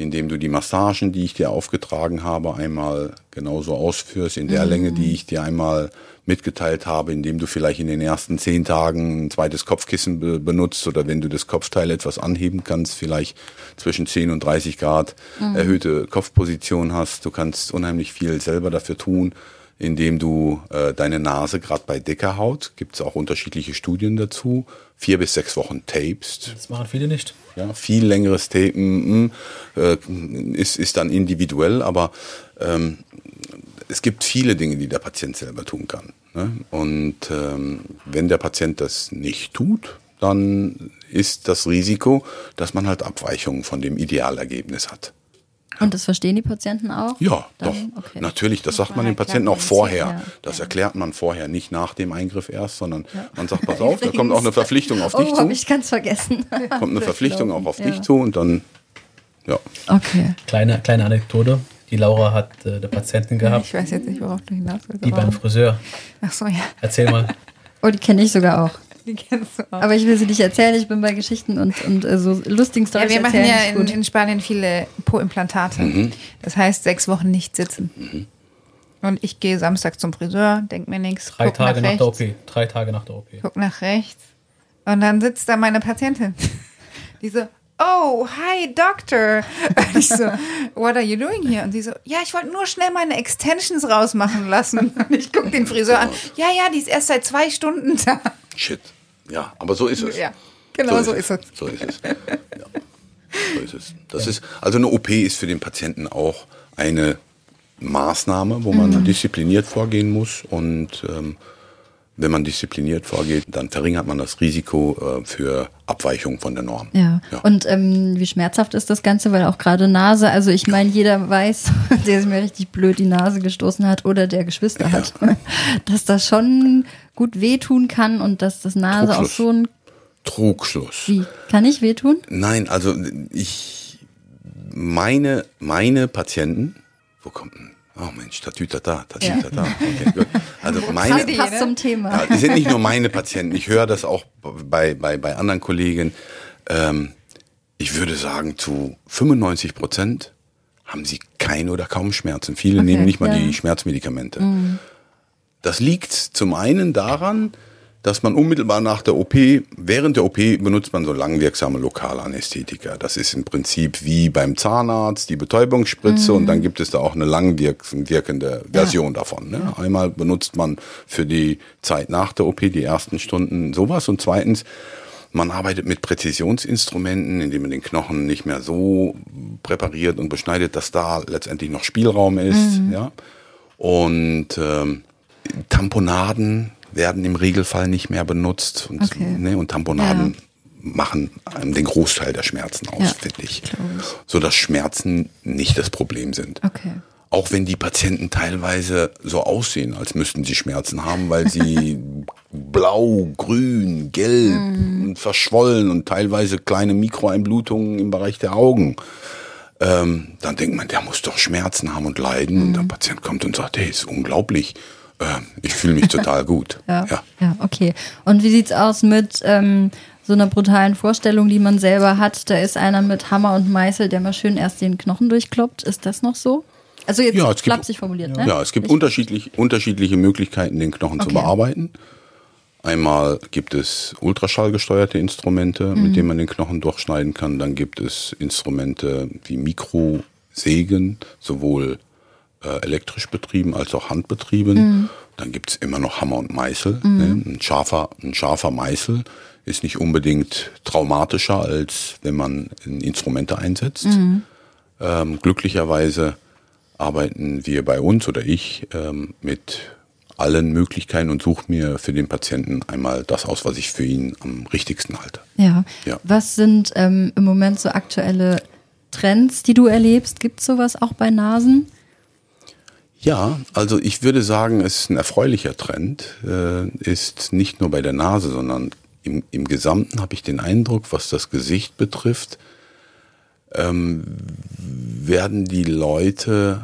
indem du die Massagen, die ich dir aufgetragen habe, einmal genauso ausführst, in der mhm. Länge, die ich dir einmal mitgeteilt habe, indem du vielleicht in den ersten zehn Tagen ein zweites Kopfkissen be- benutzt oder wenn du das Kopfteil etwas anheben kannst, vielleicht zwischen zehn und dreißig Grad mhm. erhöhte Kopfposition hast. Du kannst unheimlich viel selber dafür tun, indem du äh, deine Nase, gerade bei dicker Haut, gibt es auch unterschiedliche Studien dazu, vier bis sechs Wochen tapest. Das machen viele nicht. Ja, viel längeres Tapen mh, äh, ist, ist dann individuell, aber ähm, es gibt viele Dinge, die der Patient selber tun kann. Ne? Und ähm, wenn der Patient das nicht tut, dann ist das Risiko, dass man halt Abweichungen von dem Idealergebnis hat. Und das verstehen die Patienten auch? Ja, Dann? doch. Okay. Natürlich, das sagt man den Patienten auch vorher. Das erklärt man vorher, nicht nach dem Eingriff erst, sondern ja. man sagt, pass auf, da kommt auch eine Verpflichtung auf dich oh, zu. habe ich ganz vergessen. Kommt eine Verpflichtung auch auf ja. dich zu und dann, ja. Okay. Kleine, kleine Anekdote. Die Laura hat äh, eine Patientin gehabt, Ich weiß jetzt nicht, worauf du hinaus willst. die beim Friseur. Ach so, ja. Erzähl mal. Oh, die kenne ich sogar auch. Die kennst du auch. Aber ich will sie nicht erzählen, ich bin bei Geschichten und, und äh, so lustigen Ja, Storys wir machen erzählen. ja ist in, gut. in Spanien viele Po-Implantate. Mhm. Das heißt, sechs Wochen nicht sitzen. Mhm. Und ich gehe Samstag zum Friseur, denk mir nichts, Drei guck Tage nach nach der O rechts, P. Drei Tage nach der O P. guck nach rechts. Und dann sitzt da meine Patientin. Die so, oh, hi, Doctor. Und ich so, what are you doing here? Und sie so, ja, ich wollte nur schnell meine Extensions rausmachen lassen. Und ich gucke den Friseur an. Ja, ja, die ist erst seit zwei Stunden da. Shit. Ja, aber so ist es. Ja, genau so ist es. So ist es. Ja. So ist es. Das ist, also eine O P ist für den Patienten auch eine Maßnahme, wo man Mhm. diszipliniert vorgehen muss. Und ähm, wenn man diszipliniert vorgeht, dann verringert man das Risiko äh, für Abweichung von der Norm. Ja. Ja. Und ähm, wie schmerzhaft ist das Ganze? Weil auch gerade Nase, also ich meine, jeder weiß, der sich mir richtig blöd die Nase gestoßen hat oder der Geschwister Ja. hat, dass das schon gut wehtun kann und dass das Nase auch Trugschluss. so ein... Trugschluss. Wie? Kann ich wehtun? Nein, also ich meine meine Patienten, wo kommt denn? Oh Mensch, Tatütata, Tatütata. Okay, gut. Also meine, Passt, passt zum Thema. ja, die sind nicht nur meine Patienten. Ich höre das auch bei bei bei anderen Kollegen. Ähm, ich würde sagen, zu fünfundneunzig Prozent haben sie keine oder kaum Schmerzen. Viele Okay, nehmen nicht mal ja. die Schmerzmedikamente. Mhm. Das liegt zum einen daran, dass man unmittelbar nach der O P, während der O P benutzt man so langwirksame Lokalanästhetika. Das ist im Prinzip wie beim Zahnarzt die Betäubungsspritze mhm. und dann gibt es da auch eine langwirkende Version ja. davon. Ne? Einmal benutzt man für die Zeit nach der O P, die ersten Stunden sowas und zweitens, man arbeitet mit Präzisionsinstrumenten, indem man den Knochen nicht mehr so präpariert und beschneidet, dass da letztendlich noch Spielraum ist. Mhm. Ja? Und ähm, Tamponaden werden im Regelfall nicht mehr benutzt und, Okay. ne, und Tamponaden Ja. machen einem den Großteil der Schmerzen aus, Ja, finde ich. glaub ich. So dass Schmerzen nicht das Problem sind. Okay. Auch wenn die Patienten teilweise so aussehen, als müssten sie Schmerzen haben, weil sie blau, grün, gelb Mhm. und verschwollen und teilweise kleine Mikroeinblutungen im Bereich der Augen. Ähm, dann denkt man, der muss doch Schmerzen haben und leiden. Mhm. Und der Patient kommt und sagt, hey, ist unglaublich. Ähm, ich fühle mich total gut. Ja. Ja. ja, okay. Und wie sieht's aus mit ähm, so einer brutalen Vorstellung, die man selber hat? Da ist einer mit Hammer und Meißel, der mal schön erst den Knochen durchkloppt. Ist das noch so? Also jetzt Ja, es gibt- flapsig formuliert, ne? Ja, es gibt Ich- unterschiedlich, unterschiedliche Möglichkeiten, den Knochen zu Okay. bearbeiten. Einmal gibt es ultraschallgesteuerte Instrumente, Mhm. mit denen man den Knochen durchschneiden kann. Dann gibt es Instrumente wie Mikrosägen, sowohl äh, elektrisch betrieben als auch handbetrieben. Mhm. Dann gibt es immer noch Hammer und Meißel. Ne? Ein scharfer, ein scharfer Meißel ist nicht unbedingt traumatischer, als wenn man Instrumente einsetzt. Mhm. Ähm, glücklicherweise arbeiten wir bei uns oder ich ähm, mit allen Möglichkeiten und suche mir für den Patienten einmal das aus, was ich für ihn am richtigsten halte. Ja. Ja. Was sind ähm, im Moment so aktuelle Trends, die du erlebst? Gibt es sowas auch bei Nasen? Ja, also ich würde sagen, es ist ein erfreulicher Trend, äh, ist nicht nur bei der Nase, sondern im, im Gesamten habe ich den Eindruck, was das Gesicht betrifft, ähm, werden die Leute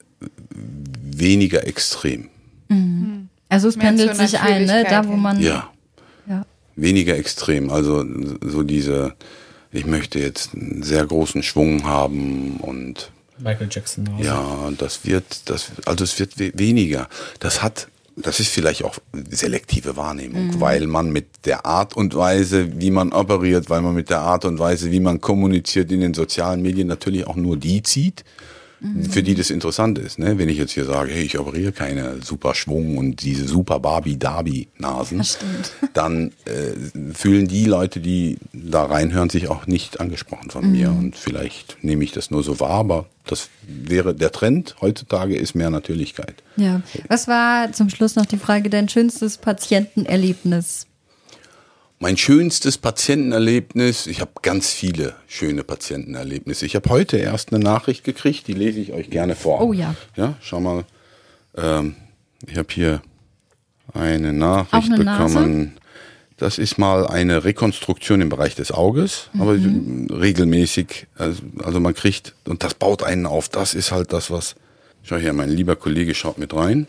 weniger extrem. Also es Mehr pendelt zur sich ein, ne? Da wo Natürlichkeit man... Ja. ja. Weniger extrem, also so diese ich möchte jetzt einen sehr großen Schwung haben und Michael Jackson. Also. ja, das wird, das, also es wird we- weniger. Das hat, das ist vielleicht auch selektive Wahrnehmung, mhm. weil man mit der Art und Weise, wie man operiert, weil man mit der Art und Weise, wie man kommuniziert in den sozialen Medien natürlich auch nur die zieht, für die das interessant ist, ne? Wenn ich jetzt hier sage, hey, ich operiere keine super Schwung und diese super Barbie-Darby-Nasen, dann äh, fühlen die Leute, die da reinhören, sich auch nicht angesprochen von mhm. mir. Und vielleicht nehme ich das nur so wahr, aber das wäre der Trend heutzutage ist mehr Natürlichkeit. Ja. Was war zum Schluss noch die Frage, dein schönstes Patientenerlebnis? Mein schönstes Patientenerlebnis, ich habe ganz viele schöne Patientenerlebnisse. Ich habe heute erst eine Nachricht gekriegt, die lese ich euch gerne vor. Oh ja. Ja, schau mal, ähm, ich habe hier eine Nachricht Auch eine bekommen. Nase? Das ist mal eine Rekonstruktion im Bereich des Auges, mhm. aber regelmäßig, also, also man kriegt, und das baut einen auf, das ist halt das, was, schau hier, mein lieber Kollege schaut mit rein.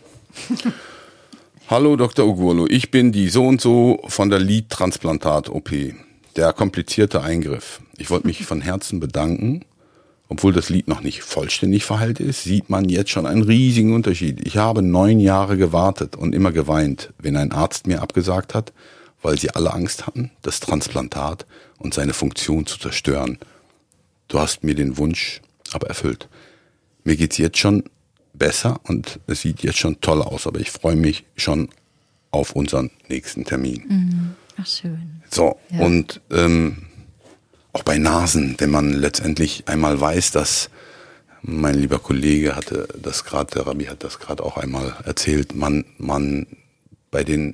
Hallo Doktor Oguolo, ich bin die so und so von der Lidtransplantat-O P. Der komplizierte Eingriff. Ich wollte mich von Herzen bedanken. Obwohl das Lid noch nicht vollständig verheilt ist, sieht man jetzt schon einen riesigen Unterschied. Ich habe neun Jahre gewartet und immer geweint, wenn ein Arzt mir abgesagt hat, weil sie alle Angst hatten, das Transplantat und seine Funktion zu zerstören. Du hast mir den Wunsch aber erfüllt. Mir geht's jetzt schon besser und es sieht jetzt schon toll aus, aber ich freue mich schon auf unseren nächsten Termin. Mhm. Ach, schön. So, ja. und ähm, auch bei Nasen, wenn man letztendlich einmal weiß, dass mein lieber Kollege hatte das gerade, der Rabbi hat das gerade auch einmal erzählt, man, man bei den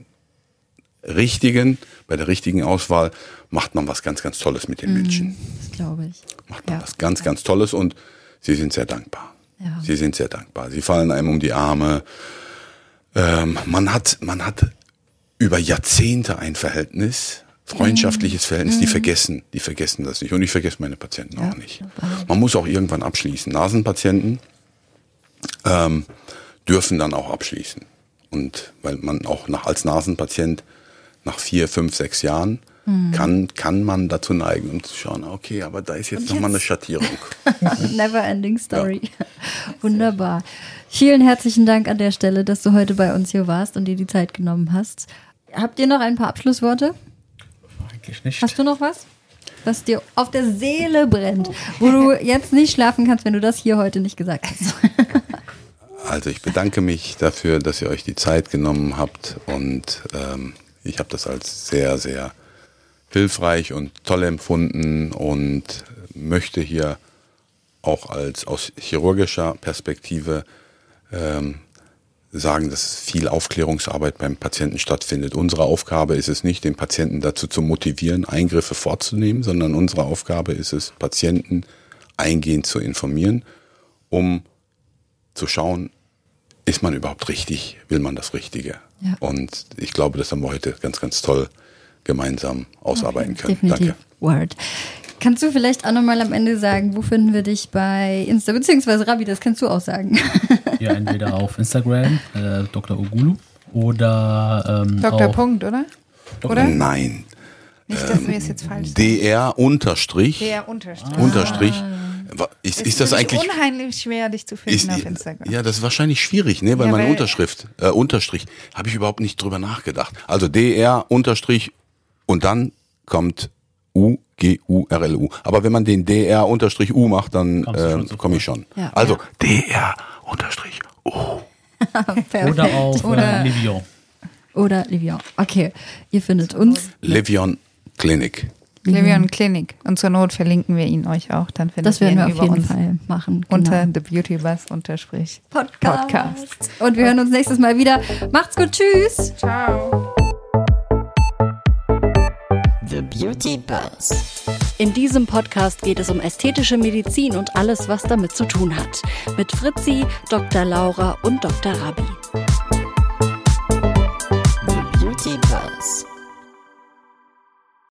richtigen, bei der richtigen Auswahl macht man was ganz, ganz Tolles mit den mhm. Menschen. Das glaube ich. Macht man ja. was ganz, ganz Tolles und sie sind sehr dankbar. Ja. Sie sind sehr dankbar. Sie fallen einem um die Arme. Ähm, man hat, man hat über Jahrzehnte ein Verhältnis, freundschaftliches Verhältnis, mhm. die vergessen, die vergessen das nicht. Und ich vergesse meine Patienten ja. auch nicht. Man muss auch irgendwann abschließen. Nasenpatienten ähm, dürfen dann auch abschließen. Und weil man auch nach, als Nasenpatient nach vier, fünf, sechs Jahren mhm. kann, kann man dazu neigen, um zu schauen, okay, aber da ist jetzt nochmal eine Schattierung. Never ending story. Ja. Wunderbar. Vielen herzlichen Dank an der Stelle, dass du heute bei uns hier warst und dir die Zeit genommen hast. Habt ihr noch ein paar Abschlussworte? Eigentlich nicht. Hast du noch was, was dir auf der Seele brennt, wo du jetzt nicht schlafen kannst, wenn du das hier heute nicht gesagt hast? Also ich bedanke mich dafür, dass ihr euch die Zeit genommen habt und ähm, ich habe das als sehr, sehr hilfreich und toll empfunden und möchte hier auch als aus chirurgischer Perspektive ähm, sagen, dass viel Aufklärungsarbeit beim Patienten stattfindet. Unsere Aufgabe ist es nicht, den Patienten dazu zu motivieren, Eingriffe vorzunehmen, sondern unsere Aufgabe ist es, Patienten eingehend zu informieren, um zu schauen, ist man überhaupt richtig, will man das Richtige? Ja. Und ich glaube, das haben wir heute ganz, ganz toll gemeinsam ausarbeiten Okay, können. definitiv. Danke. Word. Kannst du vielleicht auch nochmal am Ende sagen, wo finden wir dich bei Insta, beziehungsweise Rabbi, das kannst du auch sagen. Ja, entweder auf Instagram, äh, Doktor Oguolo, oder ähm, Doktor auf Punkt, oder? Doktor Oder? Nein. Nicht, dass wir es jetzt falsch sagen. D R unterstrich. Der Unterstrich. Unterstrich. Wa- Ist, Es ist das für mich eigentlich... unheimlich schwer, dich zu finden Ist, auf Instagram. ja, das ist wahrscheinlich schwierig, ne? Weil Ja, meine weil- Unterschrift, äh, Unterstrich, habe ich überhaupt nicht drüber nachgedacht. Also D R Unterstrich und dann kommt U G U R L U. Aber wenn man den D R Unterstrich U macht, dann Kommst du schon äh, sofort. komme ich schon. Ja. Also Ja. D R Unterstrich U. Perfekt. Oder auf Oder, äh, Livion. oder Livion. Okay, ihr findet uns. Levion Clinic. Levion Clinic. Und zur Not verlinken wir ihn euch auch. Dann findet Das werden ihr wir ihn auf über jeden uns Fall machen. unter Genau. The Beauty Bus unterstrich Podcast. Podcast. Und wir hören uns nächstes Mal wieder. Macht's gut. Tschüss. Ciao. The Beauty Buzz. In diesem Podcast geht es um ästhetische Medizin und alles, was damit zu tun hat. Mit Fritzi, Doktor Laura und Doktor Rabbi.